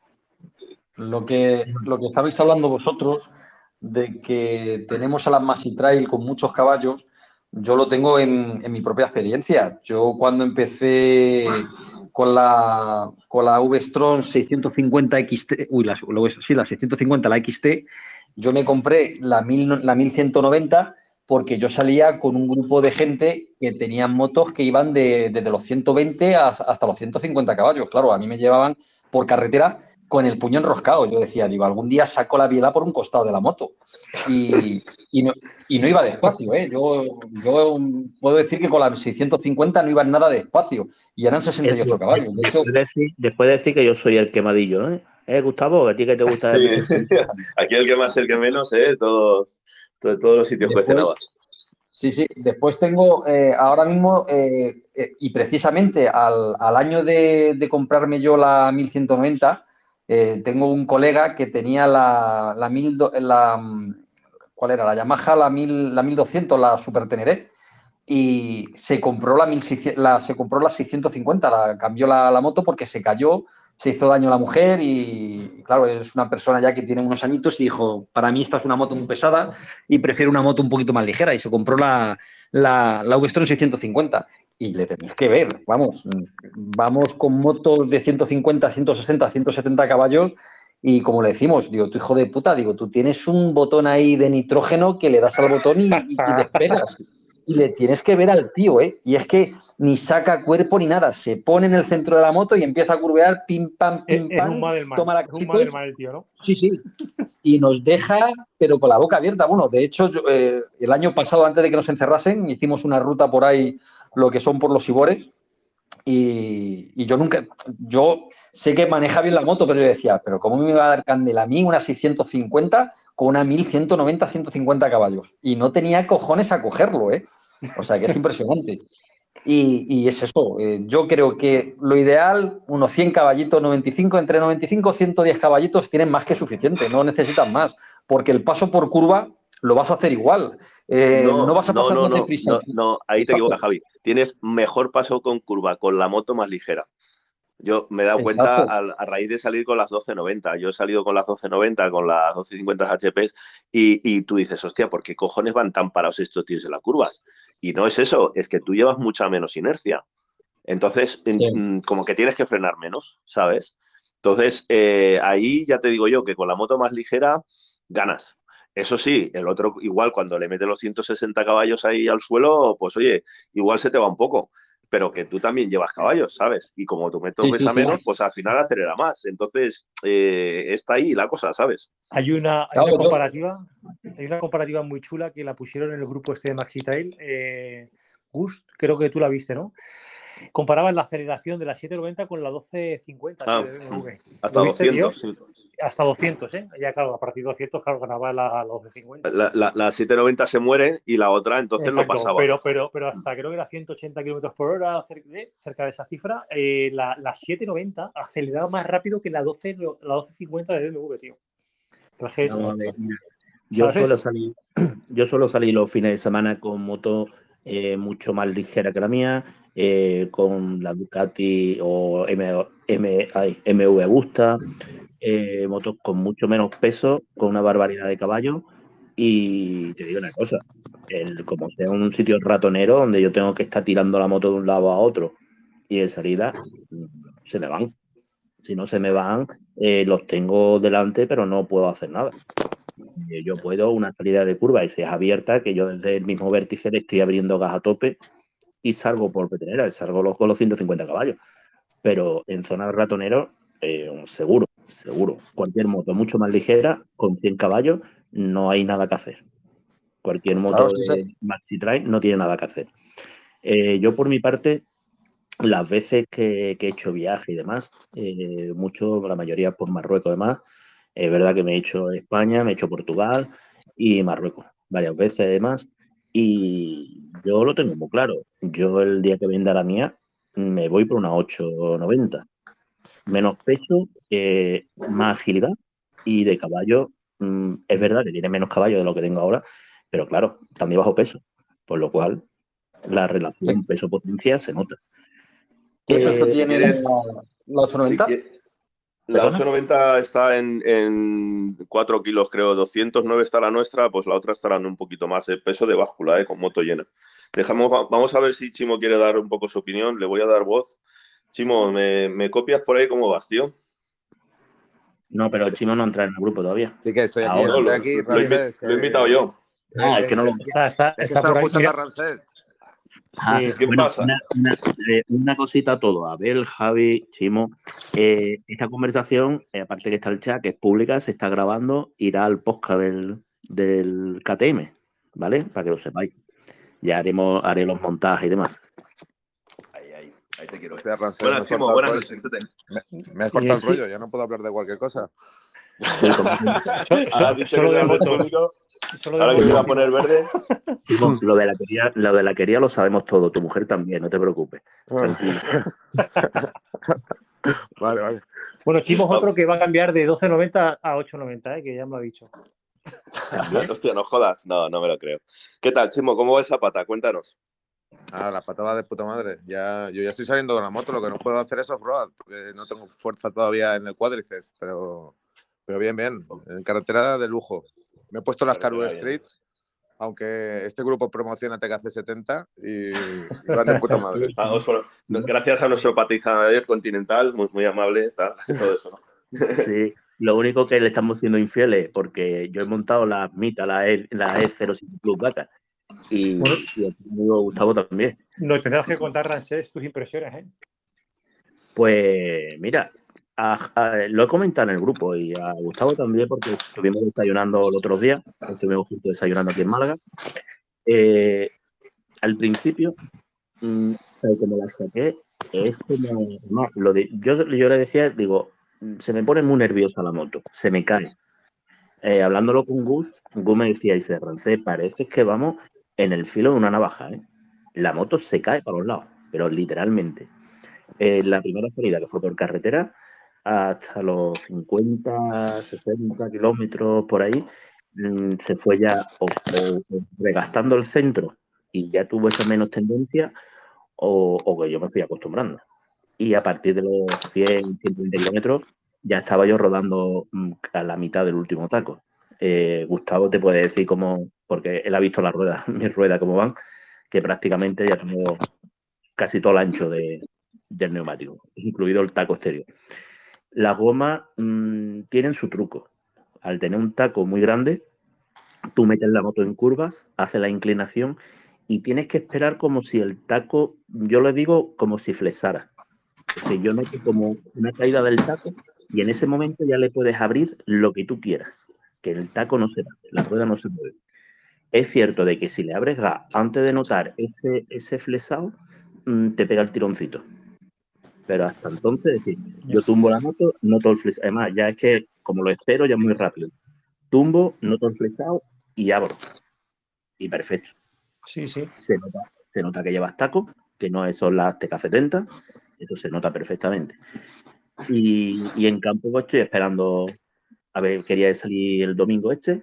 Lo que estabais hablando vosotros de que tenemos a las Maxi Trail con muchos caballos, yo lo tengo en mi propia experiencia. Yo cuando empecé con la V-Strom 650 XT, la 650, la XT, yo me compré la 1190 porque yo salía con un grupo de gente que tenían motos que iban desde los 120 hasta los 150 caballos. Claro, a mí me llevaban por carretera con el puño enroscado. Yo decía, digo, algún día saco la biela por un costado de la moto. Y no iba despacio, ¿eh? Yo puedo decir que con la 650 no iba nada despacio y eran 68 caballos. De hecho, después de decir que yo soy el quemadillo, ¿eh? Gustavo, ¿a ti que te gusta? Sí. Aquí el que más, el que menos, todos los sitios cuestionaban. Sí, sí. Después tengo ahora mismo, y precisamente al año de comprarme yo la 1190, tengo un colega que tenía ¿cuál era? La Yamaha, la 1200, la Super Teneré, y se compró la 650, cambió la moto porque se cayó, se hizo daño a la mujer y, claro, es una persona ya que tiene unos añitos y dijo, para mí esta es una moto muy pesada y prefiero una moto un poquito más ligera, y se compró la V-Strom 650. Y le tenéis que ver, vamos con motos de 150, 160, 170 caballos y, como le decimos, digo, tu hijo de puta, digo, tú tienes un botón ahí de nitrógeno que le das al botón y despegas. Y le tienes que ver al tío, ¿eh? Y es que ni saca cuerpo ni nada. Se pone en el centro de la moto y empieza a curvear, pim, pam, pim, pam. Es un Madelman. Toma la Es un Madelman el tío, ¿no? Sí, sí. Y nos deja, pero con la boca abierta. Bueno, de hecho, el año pasado, antes de que nos encerrasen, hicimos una ruta por ahí, lo que son por los Ibores. Y yo sé que maneja bien la moto, pero yo decía, pero ¿cómo me va a dar candela a mí una 650 con una 1190, 150 caballos? Y no tenía cojones a cogerlo, ¿eh? O sea, que es impresionante. Y es eso, yo creo que lo ideal, unos 100 caballitos, 95, entre 95 y 110 caballitos tienen más que suficiente, no necesitan más, porque el paso por curva lo vas a hacer igual. No vas a pasar más deprisa. No, ahí te equivocas, Javi. Tienes mejor paso con curva, con la moto más ligera. Yo me he dado cuenta a raíz de salir con las 1290. Yo he salido con las 1290, con las 1250 HP y tú dices, hostia, ¿por qué cojones van tan parados estos tíos en las curvas? Y no es eso, es que tú llevas mucha menos inercia. Entonces, como que tienes que frenar menos, ¿sabes? Entonces, ahí ya te digo yo que con la moto más ligera ganas. Eso sí, el otro, igual cuando le metes los 160 caballos ahí al suelo, pues oye, igual se te va un poco. Pero que tú también llevas caballos, ¿sabes? Y como tu moto pesa menos, pues al final acelera más. Entonces, está ahí la cosa, ¿sabes? Hay una comparativa muy chula que la pusieron en el grupo este de Maxi Trail. Gus, creo que tú la viste, ¿no? Comparaban la aceleración de la 790 con la 1250. Hasta 200, sí. Hasta 200, ¿eh? Ya, claro, a partir de 200, claro, ganaba la 1250. La 790 se muere y la otra entonces exacto, lo pasaba. Pero hasta creo que era 180 km por hora, cerca de esa cifra, la 790 aceleraba más rápido que la 1250 de BMW, tío. Entonces, Yo suelo ¿sabes? salir los fines de semana con moto mucho más ligera que la mía, con la Ducati o MV Agusta, motos con mucho menos peso, con una barbaridad de caballos. Y te digo una cosa, como sea un sitio ratonero donde yo tengo que estar tirando la moto de un lado a otro y de salida, se me van. Si no se me van, los tengo delante, pero no puedo hacer nada. Yo puedo una salida de curva y si es abierta, que yo desde el mismo vértice le estoy abriendo gas a tope y salgo por petenera, salgo con los 150 caballos. Pero en zona de ratonero, seguro. Cualquier moto mucho más ligera, con 100 caballos, no hay nada que hacer. Cualquier Claro, moto de Maxi Trail no tiene nada que hacer. Yo por mi parte, las veces que he hecho viaje y demás, la mayoría por Marruecos además, es verdad que me he hecho España, me he hecho Portugal y Marruecos varias veces además. Y yo lo tengo muy claro. Yo el día que venda la mía, me voy por una 890. Menos peso, más agilidad y de caballo. Es verdad que tiene menos caballo de lo que tengo ahora, pero claro, también bajo peso. Por lo cual, la relación peso-potencia se nota. ¿qué peso Si tiene quieres, la 890? la ¿Perdona? 890 está en 4 kilos, creo. 209 está la nuestra, pues la otra estará en un poquito más de peso de báscula, con moto llena. Vamos a ver si Chimo quiere dar un poco su opinión. Le voy a dar voz. Chimo, ¿me copias por ahí cómo vas, tío? No, pero Chimo no entra en el grupo todavía. Sí que Ahora. No, estoy aquí, Ramsés. lo he invitado yo. Es que no lo. Está, Es que está estaba por ahí. escuchando a Mira, Ramsés. Ajá. sí. ¿Qué Bueno, pasa? una cosita a todo. Abel, Javi, Chimo. Esta conversación, aparte que está el chat, que es pública, se está grabando, irá al podcast del KTM, ¿vale? Para que lo sepáis. Ya haré los montajes y demás. Ahí te quiero. Hostia, Ramsés, Buenas, Chimo, buenas noches. me has Y cortado el sí, rollo, ya no puedo hablar de cualquier cosa. Sí, Ahora has dicho que solo de seas del motos. público. Solo de Ahora que me iba a motos, poner verde. Chimo, lo de la quería lo sabemos todo. Tu mujer también, no te preocupes. Tranquilo. Vale. Bueno, Chimo es otro que va a cambiar de 1290 a 890, que ya me lo ha dicho. También. Hostia, no jodas. No, no me lo creo. ¿Qué tal, Chimo? ¿Cómo va esa pata? Cuéntanos. La patada de puta madre. Yo ya estoy saliendo con la moto, lo que no puedo hacer es off-road, porque no tengo fuerza todavía en el cuádriceps, pero bien. En carretera de lujo. Me he puesto las Karoo Street, aunque este grupo promociona TKC 70 y van de puta madre. Gracias a nuestro patrocinador Continental, muy amable, todo eso. Sí, lo único que le estamos siendo infieles, porque yo he montado la Mita, la E07 Plus Dakar, y Bueno, a tu amigo Gustavo también. no tendrás que contar, Rancés, tus impresiones, ¿eh? Pues mira, lo he comentado en el grupo y a Gustavo también, porque estuvimos desayunando el otro día, estuvimos juntos desayunando aquí en Málaga. Al principio, tal como la saqué, es como. No, yo le decía, digo, se me pone muy nerviosa la moto, se me cae. Hablándolo con Gus me decía, dice, Rancés, parece que vamos en el filo de una navaja, ¿eh? La moto se cae para los lados, pero literalmente. La primera salida, que fue por carretera, hasta los 50, 60 kilómetros por ahí, se fue ya o regastando el centro y ya tuvo esa menos tendencia, o que yo me fui acostumbrando. Y a partir de los 100, 120 kilómetros ya estaba yo rodando a la mitad del último taco. Gustavo te puede decir cómo, porque él ha visto las ruedas, mis ruedas cómo van, que prácticamente ya tengo casi todo el ancho del neumático, incluido el taco exterior. Las gomas tienen su truco. Al tener un taco muy grande, tú metes la moto en curvas, haces la inclinación y tienes que esperar como si el taco, yo le digo como si flexara. Es decir, yo noto como una caída del taco y en ese momento ya le puedes abrir lo que tú quieras, que el taco no se va, la rueda no se mueve. Es cierto de que si le abres gas antes de notar ese flexado, te pega el tironcito. Pero hasta entonces, es decir, yo tumbo la moto, noto el flexado. Además, ya es que como lo espero, ya es muy rápido. Tumbo, noto el flexado y abro. Y perfecto. Sí. Se nota que llevas taco, que no son las TK70, eso se nota perfectamente. Y en campo pues, estoy esperando, a ver, quería salir el domingo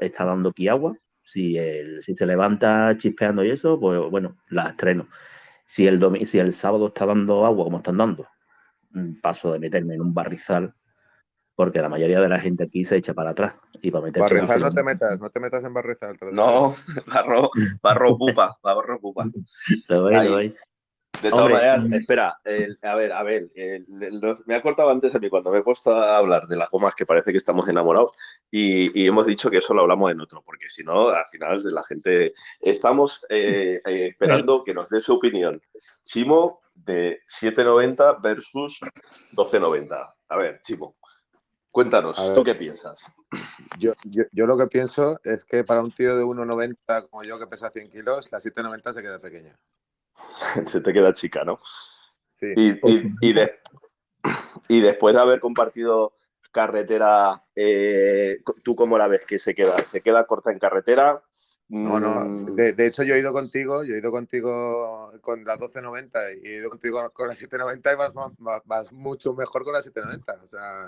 está dando aquí agua. Si se levanta chispeando y eso, pues bueno, la estreno. Si el sábado está dando agua como están dando, paso de meterme en un barrizal, porque la mayoría de la gente aquí se echa para atrás. Y para meterte Barrizal no te metas en Barrizal. No, barro pupa. Lo veis. De todas maneras, espera, a ver, me ha cortado antes a mí cuando me he puesto a hablar de las gomas que parece que estamos enamorados y hemos dicho que eso lo hablamos en otro, porque si no, al final la gente... Estamos esperando que nos dé su opinión. Chimo, de 7,90 versus 12,90. A ver, Chimo, cuéntanos, ¿tú qué piensas? Yo lo que pienso es que para un tío de 1,90 como yo que pesa 100 kilos, la 7,90 se queda pequeña. Se te queda chica, ¿no? Sí. Y después de haber compartido carretera, ¿tú cómo la ves que se queda? ¿Se queda corta en carretera? No. De hecho, yo he ido contigo con la 12,90 y he ido contigo con la 7,90 y vas mucho mejor con la 7,90. O sea,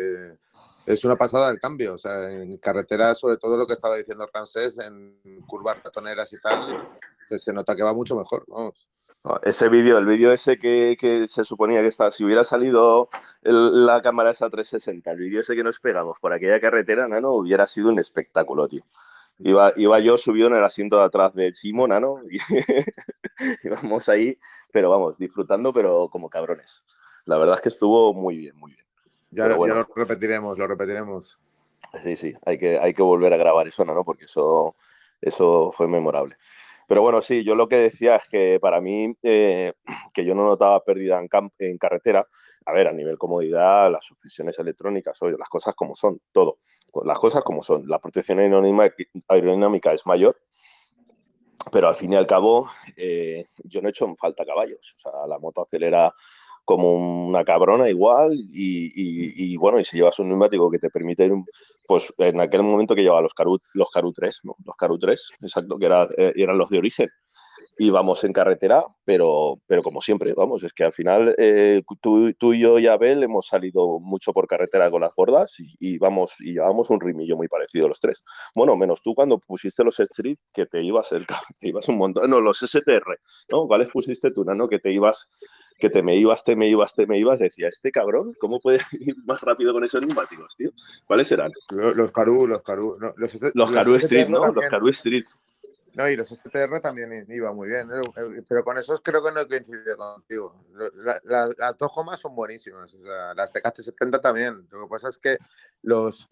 es una pasada el cambio. O sea, en carretera, sobre todo lo que estaba diciendo Ramsés, en curvas ratoneras y tal, se nota que va mucho mejor. Vamos. El vídeo ese que se suponía que estaba, si hubiera salido la cámara esa 360, el vídeo ese que nos pegamos por aquella carretera, Nano, hubiera sido un espectáculo, tío. Iba yo subido en el asiento de atrás de Chimo, Nano, y íbamos ahí, pero vamos, disfrutando, pero como cabrones. La verdad es que estuvo muy bien, muy bien. Ya lo repetiremos. Sí, hay que volver a grabar eso, ¿no? Porque eso fue memorable. Pero bueno, sí, yo lo que decía es que para mí, que yo no notaba pérdida en carretera, a ver, a nivel comodidad, las suspensiones electrónicas, oye, las cosas como son, todo. Las cosas como son. La protección aerodinámica es mayor, pero al fin y al cabo, yo no he hecho en falta caballos. O sea, la moto acelera como una cabrona igual y bueno, y si llevas un neumático que te permite ir, pues en aquel momento que llevaba los Karoo 3, ¿no? Los Karoo 3, exacto, que eran los de origen. Íbamos en carretera, pero como siempre, vamos, es que al final tú y yo y Abel hemos salido mucho por carretera con las gordas y llevábamos un rimillo muy parecido los tres. Bueno, menos tú cuando pusiste los Street, que te ibas un montón, no, los STR, ¿no? ¿Cuáles pusiste tú, Nano? Que te me ibas, decía, este cabrón, ¿cómo puede ir más rápido con esos neumáticos, tío? ¿Cuáles eran? Los Karoo. No, los Karoo Street, ¿no? También. Los Karoo Street. No, y los STR también iba muy bien, pero con esos creo que no he coincidido contigo. Las dos gomas son buenísimas, o sea, las TKC70 también. Lo que pasa es que los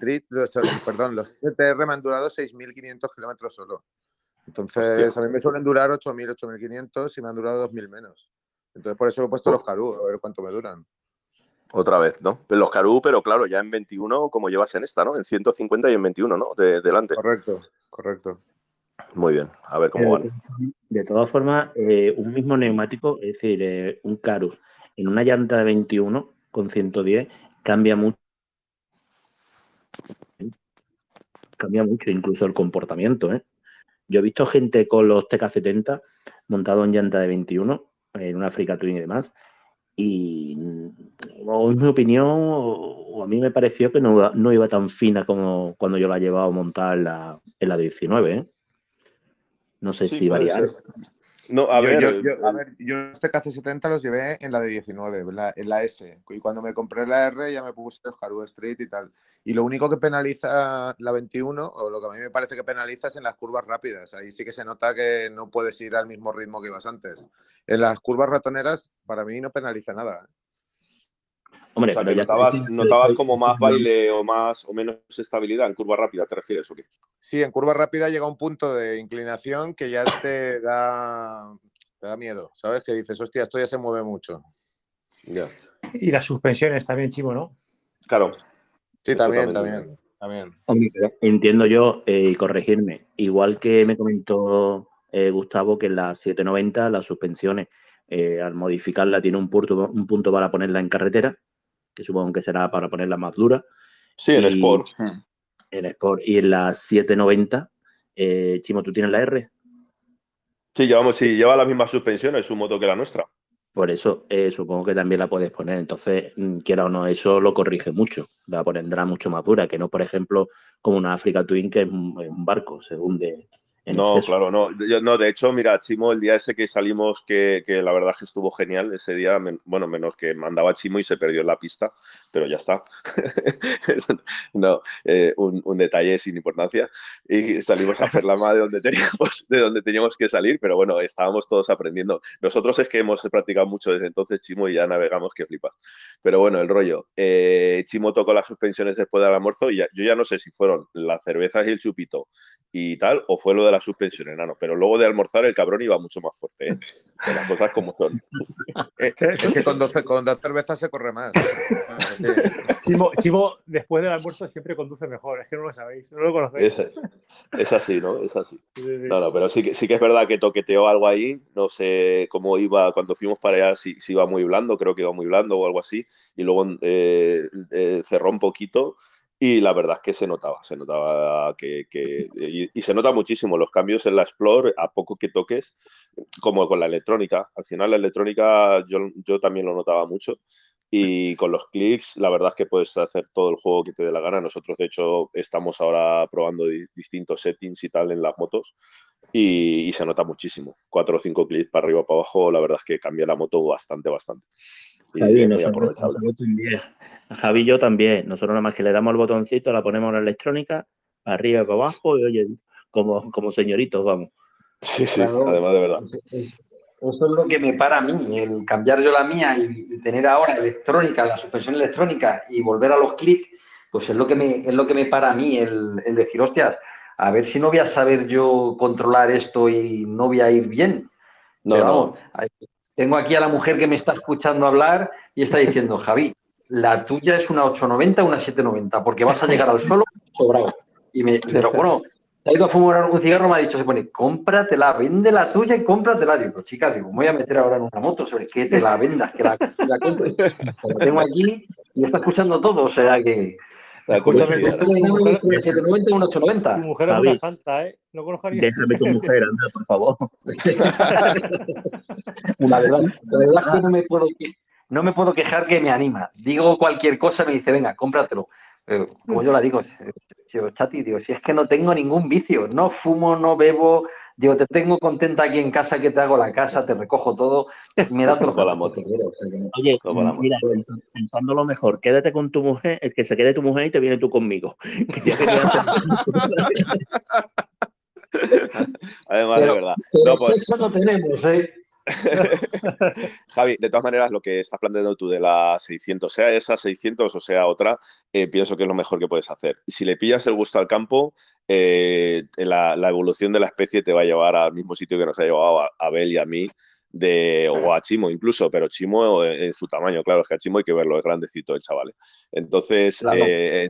STR me han durado 6.500 kilómetros solo. Entonces, hostia, a mí me suelen durar 8.000, 8.500 y me han durado 2.000 menos. Entonces, por eso he puesto los Karoo, a ver cuánto me duran. Otra vez, ¿no? Los Karoo, pero claro, ya en 21, como llevas en esta, ¿no? En 150 y en 21, ¿no? Delante. Correcto. Muy bien, a ver cómo van. De todas formas, un mismo neumático, es decir, un Karoo en una llanta de 21 con 110 cambia mucho. Cambia mucho, incluso el comportamiento, ¿eh? Yo he visto gente con los TK70 montados en llanta de 21, en una Africa Twin y demás, y o en mi opinión, o a mí me pareció que no iba tan fina como cuando yo la he llevado montada en la 19, ¿eh? No sé si varía. No, a ver, yo los TKC70 los llevé en la de 19, en la S. Y cuando me compré la R ya me puse los Karoo Street y tal. Y lo único que penaliza la 21, o lo que a mí me parece que penaliza, es en las curvas rápidas. Ahí sí que se nota que no puedes ir al mismo ritmo que ibas antes. En las curvas ratoneras, para mí no penaliza nada. Hombre, o sea, que notabas como más baile o menos estabilidad en curva rápida, ¿te refieres o qué? Sí, en curva rápida llega un punto de inclinación que ya te da miedo, ¿sabes? Que dices, hostia, esto ya se mueve mucho. Ya. Y las suspensiones también, Chimo, ¿no? Claro. Sí, también. Hombre, entiendo yo, y corregirme, igual que me comentó Gustavo que en la 790 las suspensiones, al modificarla tiene un punto para ponerla en carretera, que supongo que será para ponerla más dura. Sí, en Sport. En Sport. Y en la 790, Chimo, ¿tú tienes la R? Sí, lleva las mismas suspensiones, su moto que la nuestra. Por eso supongo que también la puedes poner. Entonces, quiera o no, eso lo corrige mucho. La pondrá mucho más dura, que no, por ejemplo, como una Africa Twin, que es un barco, se hunde en No, exceso. claro, no. No, de hecho, mira, Chimo, el día ese que salimos, que la verdad que estuvo genial, ese día, bueno, menos que mandaba Chimo y se perdió en la pista, pero ya está. No, un detalle sin importancia. Y salimos a Ferlama de donde teníamos que salir, pero bueno, estábamos todos aprendiendo. Nosotros es que hemos practicado mucho desde entonces, Chimo, y ya navegamos que flipas. Pero bueno, el rollo. Chimo tocó las suspensiones después del almuerzo y yo ya no sé si fueron las cervezas y el chupito y tal, o fue lo de la suspensión, enano. Pero luego de almorzar el cabrón iba mucho más fuerte, ¿eh? De las cosas como son. Es que con dos cervezas se corre más. Chimo, después del almuerzo siempre conduce mejor, es que no lo sabéis, no lo conocéis. Es así, ¿no? Es así. Sí. No, pero sí que es verdad que toqueteó algo ahí, no sé cómo iba, cuando fuimos para allá, si iba muy blando, creo que iba muy blando o algo así, y luego cerró un poquito. Y la verdad es que se notaba y se nota muchísimo los cambios en la Explore, a poco que toques, como con la electrónica. Al final la electrónica yo también lo notaba mucho y con los clics la verdad es que puedes hacer todo el juego que te dé la gana. Nosotros de hecho estamos ahora probando distintos settings y tal en las motos y se nota muchísimo. 4 o 5 clics para arriba o para abajo, la verdad es que cambia la moto bastante. Y Javi, es muy aprovechable. También. A Javi y yo también. Nosotros nada más que le damos el botoncito, la ponemos en la electrónica, para arriba y para abajo, y oye, como señoritos, vamos. Sí, Claro, además de verdad. Eso es lo que me para a mí, el cambiar yo la mía y tener ahora electrónica, la suspensión electrónica y volver a los clics, pues es lo que me para a mí, el decir, hostias, a ver si no voy a saber yo controlar esto y no voy a ir bien. Pero vamos, tengo aquí a la mujer que me está escuchando hablar y está diciendo, Javi, la tuya es una 890, una 790, porque vas a llegar al suelo sobrado. Pero bueno, ha ido a fumar un cigarro, me ha dicho, se pone, cómpratela, vende la tuya y cómpratela. Digo, chica, me voy a meter ahora en una moto, sobre que te la vendas, que la compres. La tengo aquí y está escuchando todo, o sea que... Escúchame, tu mujer, 790, un 890. Tu mujer es una santa, ¿eh? No conozco a ni... Déjame tu mujer, anda, por favor. La verdad es que no me puedo quejar, que me anima. Digo cualquier cosa, me dice, venga, cómpratelo. Como yo la digo, Chati, digo, si es que no tengo ningún vicio, no fumo, no bebo, digo, te tengo contenta aquí en casa, que te hago la casa, te recojo todo, me das todo la moto. Oye, mira, pensando lo mejor, quédate con tu mujer, el que se quede tu mujer y te viene tú conmigo. Además, de verdad. Pero eso no tenemos, ¿eh? Javi, de todas maneras, lo que estás planteando tú de la 600, sea esa 600 o sea otra, pienso que es lo mejor que puedes hacer. Si le pillas el gusto al campo, la evolución de la especie te va a llevar al mismo sitio que nos ha llevado a Abel y a mí, o a Chimo incluso, pero Chimo en su tamaño, claro, es que a Chimo hay que verlo, es grandecito el chaval. Entonces, claro.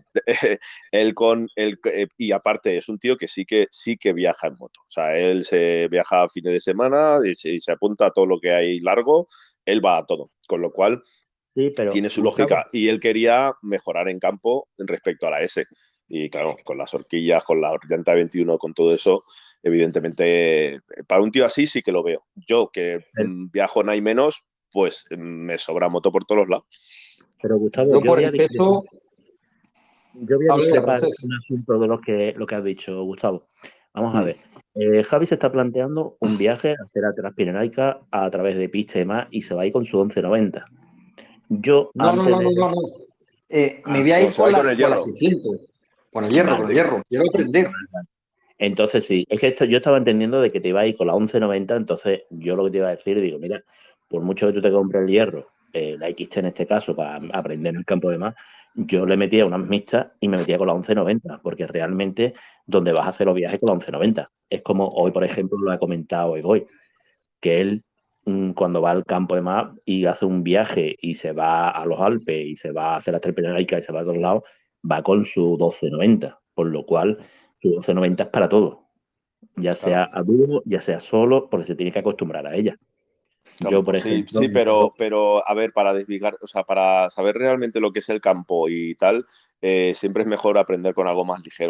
Y aparte es un tío que sí que viaja en moto, o sea, él se viaja a fines de semana y se apunta a todo lo que hay largo, él va a todo, con lo cual sí, pero tiene su lógica, y él quería mejorar en campo respecto a la S. Y claro, con las horquillas, con la llanta 21, con todo eso, evidentemente, para un tío así sí que lo veo. Yo, que viajo nada y menos, pues me sobra moto por todos los lados. Pero Gustavo, yo voy a discrepar un asunto de lo que has dicho, Gustavo. Vamos a ver. Javi se está planteando un viaje a hacer a Transpirenaica a través de pista y demás, y se va a ir con su 1190. Yo no. Me voy a ir con las 600. Con el hierro. Quiero aprender. Entonces, sí, es que yo estaba entendiendo de que te iba a ir con la 1190, entonces yo lo que te iba a decir, digo, mira, por mucho que tú te compres el hierro, la XT en este caso, para aprender en el campo de más, yo le metía unas mixtas y me metía con la 1190, porque realmente donde vas a hacer los viajes con la 1190. Es como hoy, por ejemplo, lo ha comentado Egoy, que él cuando va al campo de mar y hace un viaje y se va a los Alpes y se va a hacer la Transpirenaica y se va a todos lados, va con su 1290, por lo cual su 1290 es para todo, ya sea a dúo, ya sea solo, porque se tiene que acostumbrar a ella. Yo, por ejemplo... Sí, pero a ver, para desvigar, o sea, para saber realmente lo que es el campo y tal, siempre es mejor aprender con algo más ligero.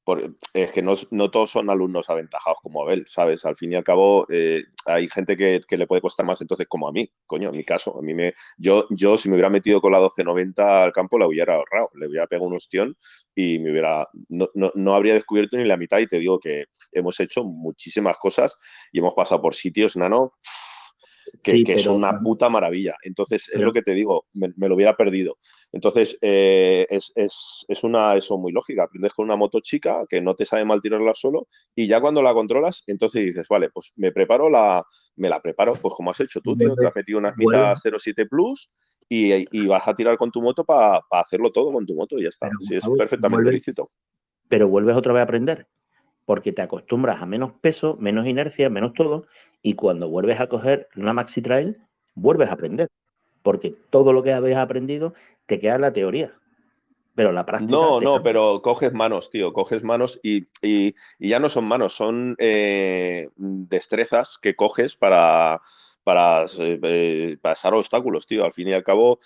es que no todos son alumnos aventajados como Abel, ¿sabes? Al fin y al cabo, hay gente que le puede costar más, entonces, como a mí, coño, en mi caso, yo si me hubiera metido con la 1290 al campo, la hubiera ahorrado, le hubiera pegado un ostión y no habría descubierto ni la mitad, y te digo que hemos hecho muchísimas cosas y hemos pasado por sitios, Nano, que es una puta maravilla. Entonces, es lo que te digo, me lo hubiera perdido. Entonces, es eso muy lógica. Aprendes con una moto chica que no te sabe mal tirarla solo, y ya cuando la controlas, entonces dices, vale, pues me la preparo, pues como has hecho tú, tío, te has metido unas mitas 07 Plus y vas a tirar con tu moto para hacerlo todo con tu moto y ya está. Sí, es perfectamente lícito. Pero vuelves otra vez a aprender, porque te acostumbras a menos peso, menos inercia, menos todo, y cuando vuelves a coger una Maxi Trail, vuelves a aprender, porque todo lo que habéis aprendido te queda en la teoría, pero la práctica... No, pero coges manos, tío, coges manos y ya no son manos, son destrezas que coges para pasar obstáculos, tío. Al fin y al cabo,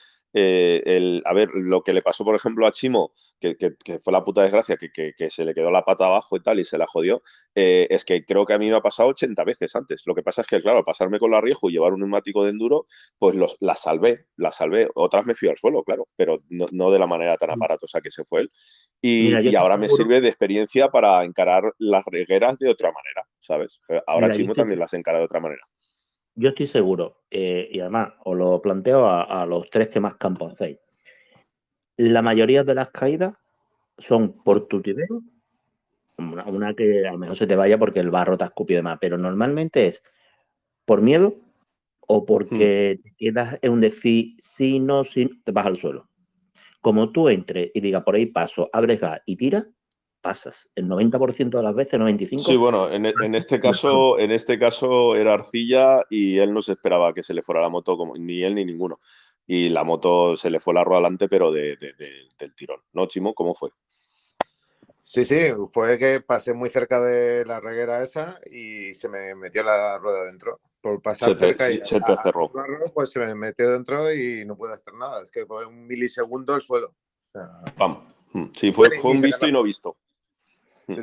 a ver, lo que le pasó, por ejemplo, a Chimo, que fue la puta desgracia, que se le quedó la pata abajo y tal, y se la jodió, es que creo que a mí me ha pasado 80 veces antes. Lo que pasa es que, claro, al pasarme con la Rieju y llevar un neumático de enduro, pues la salvé. Otras me fui al suelo, claro, pero no de la manera tan aparatosa que se fue él. Y ahora me sirve de experiencia para encarar las regueras de otra manera, ¿sabes? Ahora Chimo también las encara de otra manera. Yo estoy seguro, y además os lo planteo a los tres que más campos hacéis. La mayoría de las caídas son por tutidero, una que a lo mejor se te vaya porque el barro te ha escupido más, pero normalmente es por miedo o porque te quedas en un decir sí, no, sí, te vas al suelo. Como tú entres y digas por ahí paso, abres gas y tiras, pasas. El 90% de las veces, 95%. Sí, bueno, en este caso era arcilla y él no se esperaba que se le fuera la moto, ni él ni ninguno. Y la moto se le fue la rueda adelante, pero del tirón. ¿No, Chimo? ¿Cómo fue? Sí, fue que pasé muy cerca de la reguera esa y se me metió la rueda dentro. Por pasar cerca y se te cerró. Pues se me metió dentro y no pude hacer nada. Es que fue un milisegundo el suelo. O sea, vamos. Sí, fue un visto y no visto. Sí.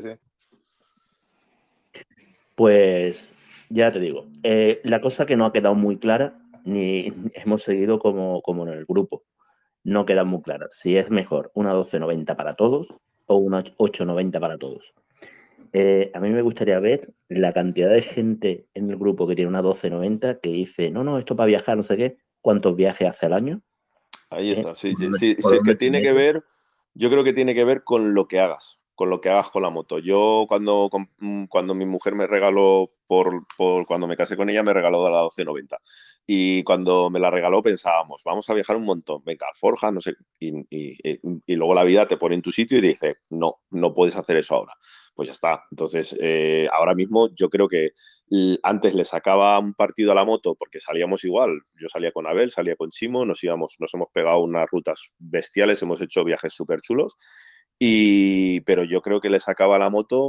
Pues ya te digo, la cosa que no ha quedado muy clara, ni hemos seguido como en el grupo, no queda muy clara si es mejor una 1290 para todos o una 890 para todos. A mí me gustaría ver la cantidad de gente en el grupo que tiene una 1290 que dice, no, esto para viajar, no sé qué, ¿cuántos viajes hace al año? Ahí está, sí, que tiene que ver, yo creo que tiene que ver con lo que hagas con la moto. Yo cuando mi mujer me regaló, cuando me casé con ella, me regaló la 1290. Y cuando me la regaló pensábamos, vamos a viajar un montón, venga, Forja, no sé, y luego la vida te pone en tu sitio y te dice, no puedes hacer eso ahora. Pues ya está. Entonces, ahora mismo yo creo que antes le sacaba un partido a la moto porque salíamos igual. Yo salía con Abel, salía con Chimo, nos hemos pegado unas rutas bestiales, hemos hecho viajes súper chulos, pero yo creo que le sacaba a la moto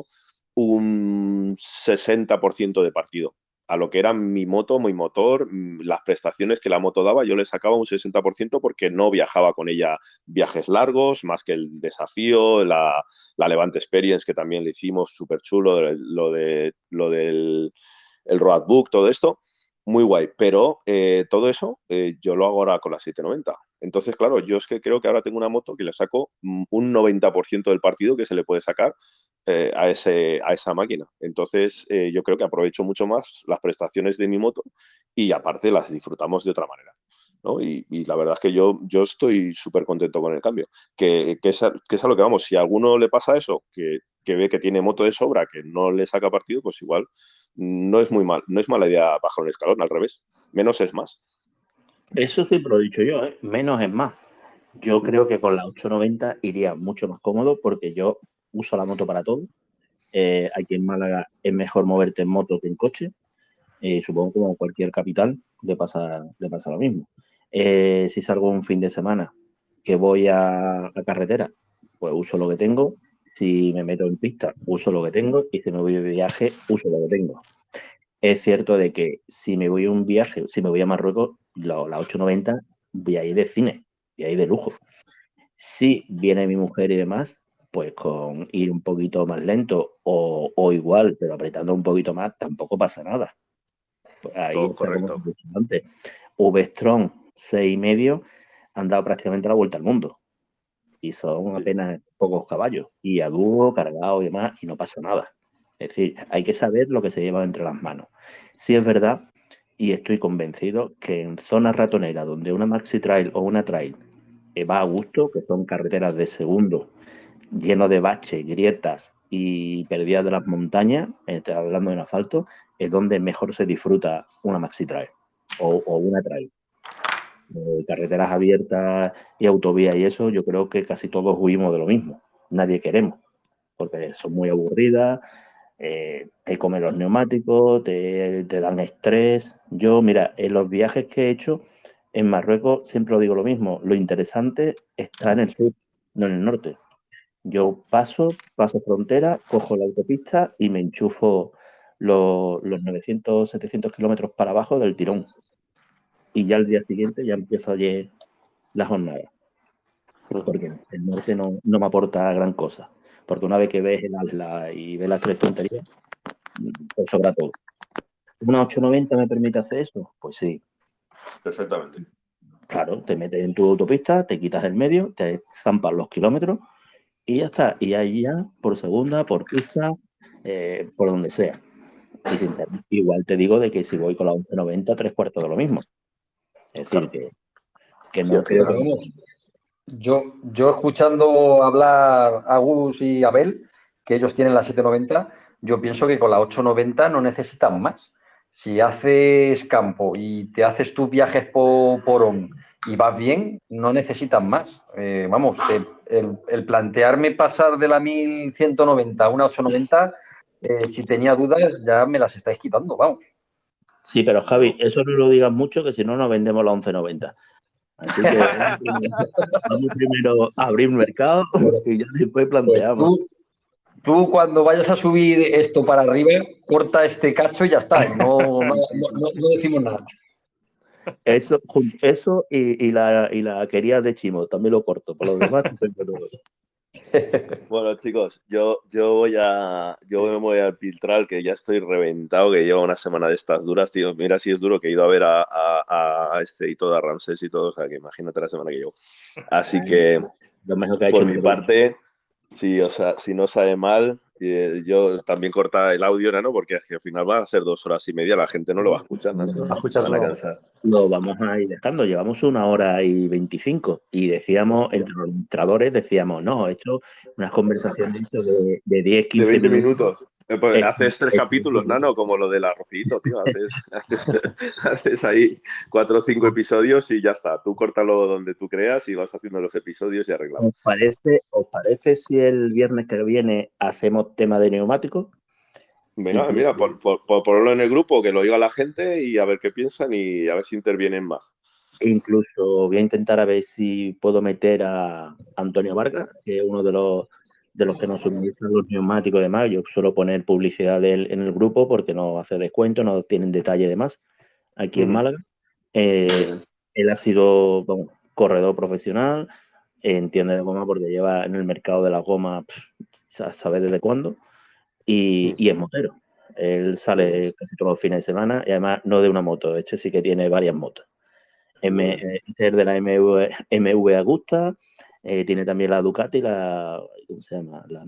un 60% de partido. A lo que era mi moto, mi motor, las prestaciones que la moto daba, yo le sacaba un 60% porque no viajaba con ella viajes largos, más que el desafío, la Levante Experience, que también le hicimos súper chulo, lo del roadbook, todo esto, muy guay. Pero todo eso yo lo hago ahora con la 790. Entonces, claro, yo es que creo que ahora tengo una moto que le saco un 90% del partido que se le puede sacar a esa máquina. Entonces, yo creo que aprovecho mucho más las prestaciones de mi moto y aparte las disfrutamos de otra manera, ¿no? Y la verdad es que yo estoy súper contento con el cambio. Que es a lo que vamos. Si a alguno le pasa eso, que ve que tiene moto de sobra, que no le saca partido, pues igual no es mala idea bajar un escalón, al revés. Menos es más. Eso siempre lo he dicho yo, ¿eh? Menos es más. Yo creo que con la 890 iría mucho más cómodo porque yo uso la moto para todo. Aquí en Málaga es mejor moverte en moto que en coche. Supongo que como cualquier capital le pasa lo mismo. Si salgo un fin de semana que voy a carretera, pues uso lo que tengo. Si me meto en pista, uso lo que tengo. Y si me voy de viaje, uso lo que tengo. Es cierto de que si me voy a un viaje, si me voy a Marruecos, la 890 voy a ir de cine, voy a ir de lujo. Si viene mi mujer y demás, pues con ir un poquito más lento o igual, pero apretando un poquito más, tampoco pasa nada. Pues ahí Todo está, como correcto. he dicho antes. V-Strom 6,5 han dado prácticamente la vuelta al mundo. Y son Sí. apenas pocos caballos. Y a dúo, cargado y demás, y no pasa nada. Es decir, hay que saber lo que se lleva entre las manos. Sí es verdad, y estoy convencido, que en zonas ratoneras donde una maxi trail o una trail va a gusto, que son carreteras de segundo, lleno de baches, grietas y perdidas de las montañas, estoy hablando de un asfalto, es donde mejor se disfruta una maxi trail o una trail. Carreteras abiertas y autovías y eso, yo creo que casi todos huimos de lo mismo. Nadie queremos, porque son muy aburridas, te comen los neumáticos, te dan estrés. Yo, mira, en los viajes que he hecho en Marruecos siempre lo digo lo mismo, lo interesante está en el sur, no en el norte. Yo paso frontera, cojo la autopista y me enchufo los 900, 700 kilómetros para abajo del tirón. Y ya el día siguiente ya empiezo ayer la jornada. Porque el norte no me aporta gran cosa. Porque una vez que ves el Atlas y ves las tres tonterías, te sobra todo. ¿Una 890 me permite hacer eso? Pues sí. Perfectamente. Claro, te metes en tu autopista, te quitas el medio, te zampas los kilómetros y ya está. Y ahí ya, por segunda, por pista, por donde sea. Y igual te digo de que si voy con la 1190, 3/4 de lo mismo. Es decir, que no creo que... Yo escuchando hablar a Gus y Abel, que ellos tienen la 790, yo pienso que con la 890 no necesitan más. Si haces campo y te haces tus viajes por ON y vas bien, no necesitas más. Vamos, el plantearme pasar de la 1190 a una 890, si tenía dudas, ya me las estáis quitando, vamos. Sí, pero Javi, eso no lo digas mucho, que si no, nos vendemos la 1190. Así que vamos primero a abrir un mercado y ya después planteamos. Pues tú cuando vayas a subir esto para arriba, corta este cacho y ya está. No decimos nada. Eso y la quería de Chimo, también lo corto. Por lo demás, Bueno, chicos, yo me voy a filtrar, que ya estoy reventado, que llevo una semana de estas duras, tío. Mira si es duro, que he ido a ver a este y todo, a Ramsés y todo, o sea, que imagínate la semana que llevo. Así que, lo mejor que ha por hecho mi parte, sí, o sea, si no sale mal, yo también corta el audio, ¿no? Porque es que al final va a ser 2 horas y media, la gente no lo va a escuchar, ¿no? Va a escuchar Se van a todo. cansar. lo vamos a ir dejando. Llevamos 1 hora y 25 y decíamos, entre los administradores, decíamos, no, he hecho unas conversaciones de 10, 15 De 20 minutos. Pues haces 3 capítulos, Nano, como lo del arrocito, tío. Haces ahí 4 o 5 episodios y ya está. Tú córtalo donde tú creas y vas haciendo los episodios y arreglamos. ¿Os parece si el viernes que viene hacemos tema de neumáticos? Venga, mira, por ponerlo en el grupo, que lo diga la gente y a ver qué piensan y a ver si intervienen más. Incluso voy a intentar a ver si puedo meter a Antonio Vargas, que es uno de los que nos suministran los neumáticos y demás. Yo suelo poner publicidad de él en el grupo porque no hace descuento, no tienen detalle de más aquí en Málaga. Él ha sido corredor profesional, entiende de goma porque lleva en el mercado de la goma, sabe desde cuándo, y es motero. Él sale casi todos los fines de semana y además no de una moto, de hecho sí que tiene varias motos. Este es de la MV Agusta, tiene también la Ducati, ¿cómo se llama? La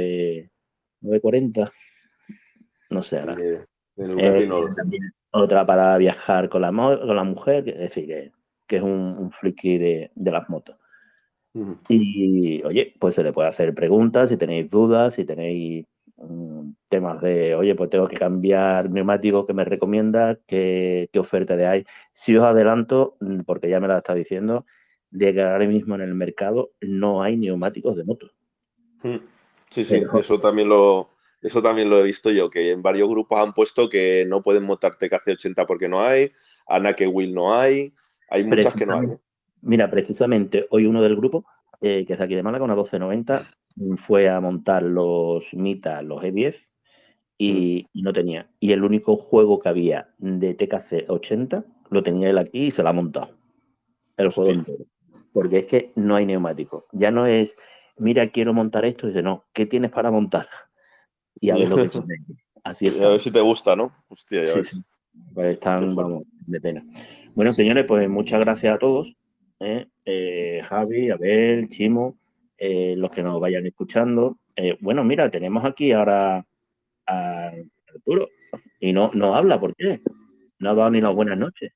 940, no sé ahora. También otra para viajar con la mujer, es decir, que es un friki de las motos. Y, oye, pues se le puede hacer preguntas si tenéis dudas, si tenéis temas de, oye, pues tengo que cambiar neumáticos, ¿qué me recomiendas? ¿Qué oferta de hay? Si os adelanto, porque ya me la está diciendo, de que ahora mismo en el mercado no hay neumáticos de moto. Sí, eso también lo he visto yo, que en varios grupos han puesto que no pueden montar TKC80 porque no hay, Anake Wheel no hay muchas que no hay. Mira, precisamente hoy uno del grupo, que es de aquí de Málaga, una 1290, fue a montar los Mita, los E10, y no tenía. Y el único juego que había de TKC80 lo tenía él aquí y se lo ha montado. El juego entero. Porque es que no hay neumático. Ya no es mira, quiero montar esto. Y dice, no, ¿qué tienes para montar? Y a ver lo que tienes. Así A está. ver si te gusta, ¿no? Hostia, ya Sí, ves. sí. Pues están, Qué fuerte. vamos, de pena. Bueno, señores, pues muchas gracias a todos. Javi, Abel, Chimo, los que nos vayan escuchando. Bueno, mira, tenemos aquí ahora a Arturo y no habla, ¿por qué? No ha dado ni las buenas noches.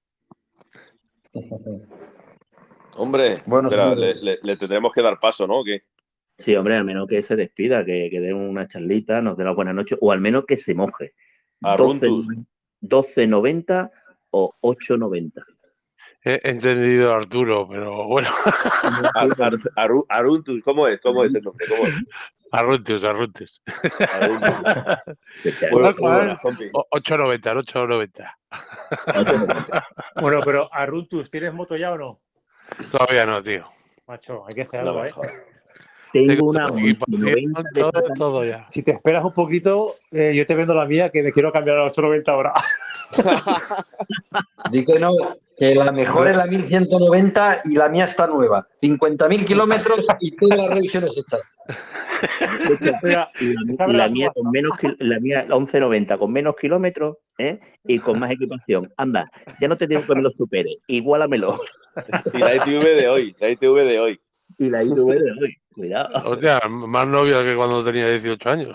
Hombre, Bueno, espera, señores. le tendremos que dar paso, ¿no? ¿O qué? Sí, hombre, al menos que se despida, que dé una charlita, nos dé las buenas noches, o al menos que se moje. Arruntus. 12.90 o 8.90. He entendido a Arturo, pero bueno. Arruntus, ¿cómo es? ¿Cómo es el nombre? ¿Cómo es? Arruntus. Arruntus. Muy buena, compi. 8.90. Bueno, pero Arruntus, ¿tienes moto ya o no? Todavía no, tío. Macho, hay que hacer No algo, me ¿eh? jodas. Tengo una equipación, 11.90 todo ya. Si te esperas un poquito, yo te vendo la mía, que me quiero cambiar a 890 ahora. Di que no, que la mejor es la 1190 y la mía está nueva. 50.000 kilómetros y todas las revisiones están. Mira, la mía con menos la mía 11.90 con menos kilómetros, y con más equipación. Anda, ya no te digo que me lo supere, igualamelo. Y la ITV de hoy, Y la ITV de hoy, cuidado. Hostia, más novia que cuando tenía 18 años.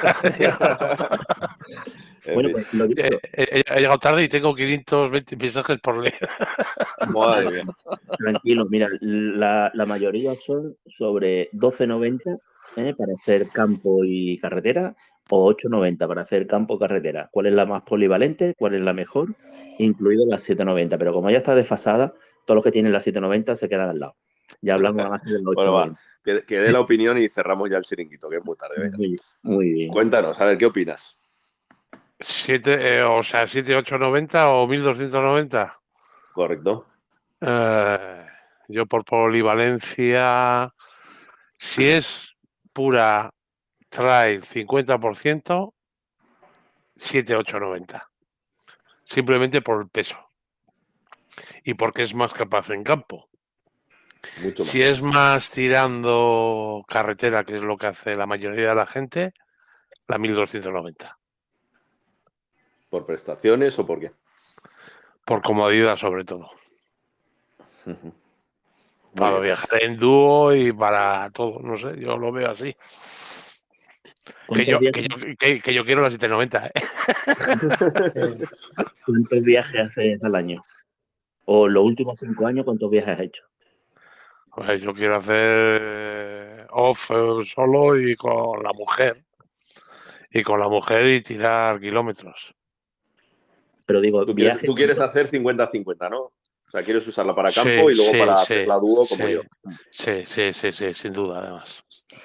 Bueno, pues lo dicho. He llegado tarde y tengo 520 mensajes por leer. Madre mía. Tranquilo, mira, la mayoría son sobre 12.90 para hacer campo y carretera o 8.90 para hacer campo y carretera. ¿Cuál es la más polivalente? ¿Cuál es la mejor? Incluido la 7.90. Pero como ya está desfasada, todos los que tienen la 7.90 se quedan al lado. Ya hablamos más de la 8.90. Bueno, va, que dé la opinión y cerramos ya el chiringuito, que es muy tarde. Venga. Muy bien. Cuéntanos, a ver, ¿qué opinas? 7.890 o 1.290. Correcto. Yo por polivalencia, si es pura trail 50%, 7.890. Simplemente por el peso. Y porque es más capaz en campo. Mucho más. Si es más tirando carretera, que es lo que hace la mayoría de la gente, la 1.290. ¿Por prestaciones o por qué? Por comodidad, sobre todo. Para Muy bien. viajar en dúo y para todo, no sé, yo lo veo así. Que yo quiero la 790, ¿eh? ¿Cuántos viajes haces al año? O los últimos 5 años, ¿cuántos viajes has hecho? Pues yo quiero hacer off solo y con la mujer. Y con la mujer y tirar kilómetros. Pero digo, tú quieres hacer 50-50, ¿no? O sea, quieres usarla para campo y luego para hacer la dúo como yo. Sí, sin duda, además.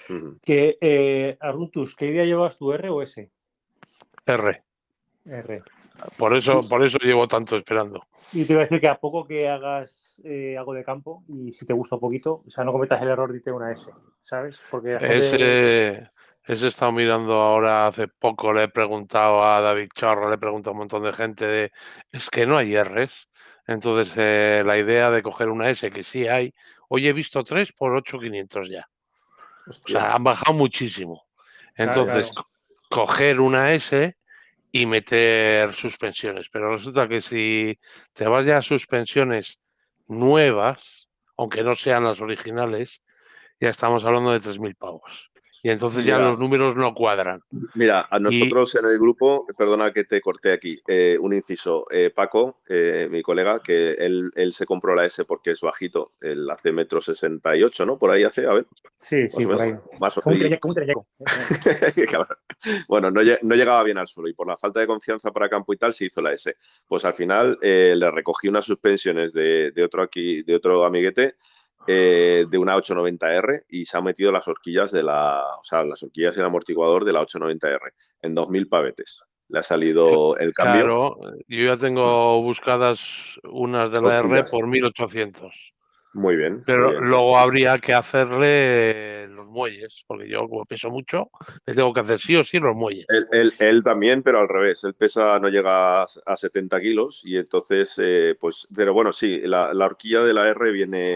Arruntus, ¿qué día llevas tu R o S? R. R. Por eso llevo tanto esperando. Y te iba a decir que a poco que hagas algo de campo y si te gusta un poquito, o sea, no cometas el error de irte una S, ¿sabes? Porque la gente... He estado mirando ahora hace poco, le he preguntado a David Charro, le he preguntado a un montón de gente es que no hay Rs. Entonces la idea de coger una S, que sí hay, hoy he visto 3 por 8.500 ya. Hostia. O sea, han bajado muchísimo. Entonces, coger una S y meter suspensiones. Pero resulta que si te vas ya a suspensiones nuevas, aunque no sean las originales, ya estamos hablando de 3.000 pavos. Y entonces ya los números no cuadran. Mira, a nosotros en el grupo, perdona que te corté aquí, un inciso, Paco, mi colega, que él se compró la S porque es bajito, él hace 1,68 m, ¿no? Por ahí hace, a ver. Sí, por ahí. Un trayecto. Bueno, no llegaba bien al suelo y por la falta de confianza para campo y tal se hizo la S. Pues al final le recogí unas suspensiones de otro amiguete, de una 890R y se ha metido las horquillas las horquillas y el amortiguador de la 890R en 2.000 pavetes. Le ha salido el cambio. Claro, yo ya tengo buscadas unas de la R por 1.800. Muy bien. Pero muy bien. luego habría que hacerle los muelles, porque yo como peso mucho, le tengo que hacer sí o sí los muelles. Él también, pero al revés. Él no llega a 70 kilos y entonces, pero bueno, sí, la horquilla de la R viene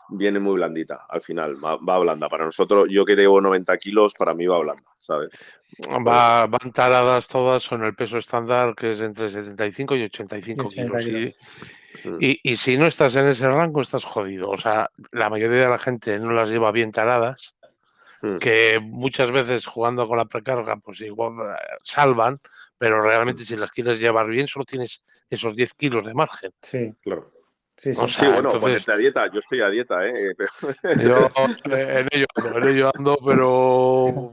viene muy blandita al final, va blanda. Para nosotros, yo que llevo 90 kilos, para mí va blanda, ¿sabes? Van taradas todas en el peso estándar, que es entre 75 y 85 kilos. Y si no estás en ese rango, estás jodido. O sea, la mayoría de la gente no las lleva bien taradas, que muchas veces jugando con la precarga, pues igual salvan, pero realmente si las quieres llevar bien, solo tienes esos 10 kilos de margen. Sí, claro. Sí, O sea, bueno, entonces, ponerte a dieta. Yo estoy a dieta, ¿eh? Yo en ello ando, pero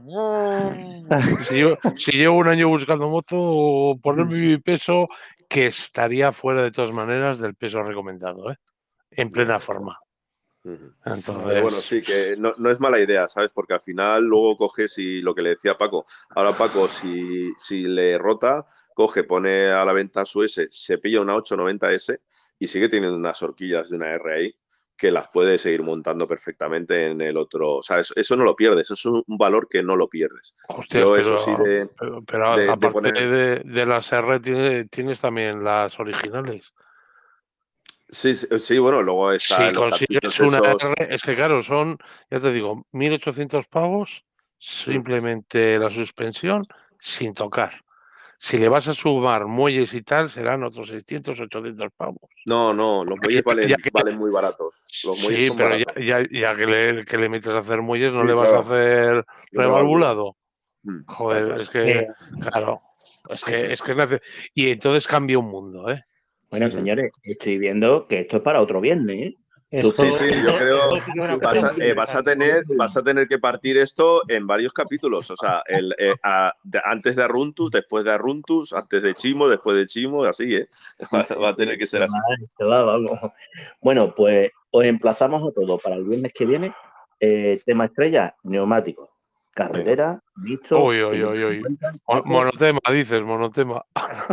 si llevo un año buscando moto, ponerme mi peso, que estaría fuera de todas maneras del peso recomendado, ¿eh? En plena forma. Entonces... Pero bueno, sí, que no es mala idea, ¿sabes? Porque al final luego coges y lo que le decía Paco, ahora Paco, si le rota, coge, pone a la venta su S, se pilla una 890S y sigue teniendo unas horquillas de una R ahí que las puede seguir montando perfectamente en el otro. O sea, eso no lo pierdes, eso es un valor que no lo pierdes. Hostias, Yo, pero, eso sí pero aparte de las R, tienes también las originales. Sí, bueno, luego está si consigues una R, es que claro, son, ya te digo, 1.800 pavos, simplemente la suspensión sin tocar. Si le vas a sumar muelles y tal, serán otros 600, 800 pavos. No, los muelles valen muy baratos. Los muelles son pero baratos. ya que le metes a hacer muelles, no le vas a hacer revalvulado. Joder, claro. Es que, claro, es que y entonces cambia un mundo, ¿eh? Bueno, señores, estoy viendo que esto es para otro viernes, ¿eh? Sí, yo creo vas a tener que partir esto en varios capítulos. O sea, antes de Arruntus, después de Arruntus, antes de Chimo, después de Chimo, así, ¿eh? Va a tener que ser así. Vamos. Bueno, pues os emplazamos a todos para el viernes que viene. Tema estrella, neumáticos. Carretera, visto. Monotema, dices, monotema.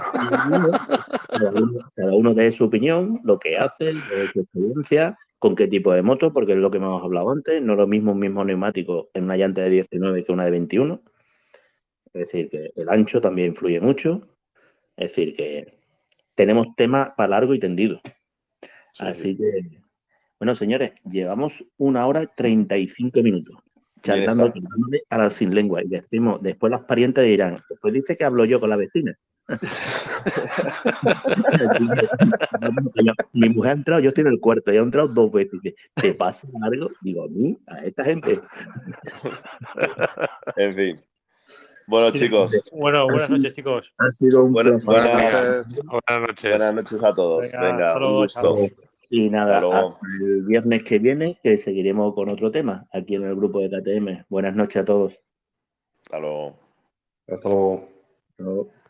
Cada uno de su opinión, lo que hace, de su experiencia, con qué tipo de moto, porque es lo que hemos hablado antes. No es lo mismo un mismo neumático en una llanta de 19 que una de 21. Es decir, que el ancho también influye mucho. Es decir, que tenemos tema para largo y tendido. Así que, bueno, señores, llevamos 1 hora 35 minutos charlando a la sin lengua. Y decimos, después las parientes dirán, después dice que hablo yo con la vecina. Mi mujer ha entrado, yo estoy en el cuarto, ella ha entrado 2 veces. Dice, ¿te pasa algo? Digo, a mí, a esta gente. En fin. Bueno, chicos. Bueno, buenas noches, chicos. Ha sido un placer. Buenas noches a todos. Venga, un gusto. Y nada, hasta el viernes que viene, que seguiremos con otro tema aquí en el grupo de KTM. Buenas noches a todos. Hasta luego. Hasta luego. Hasta luego.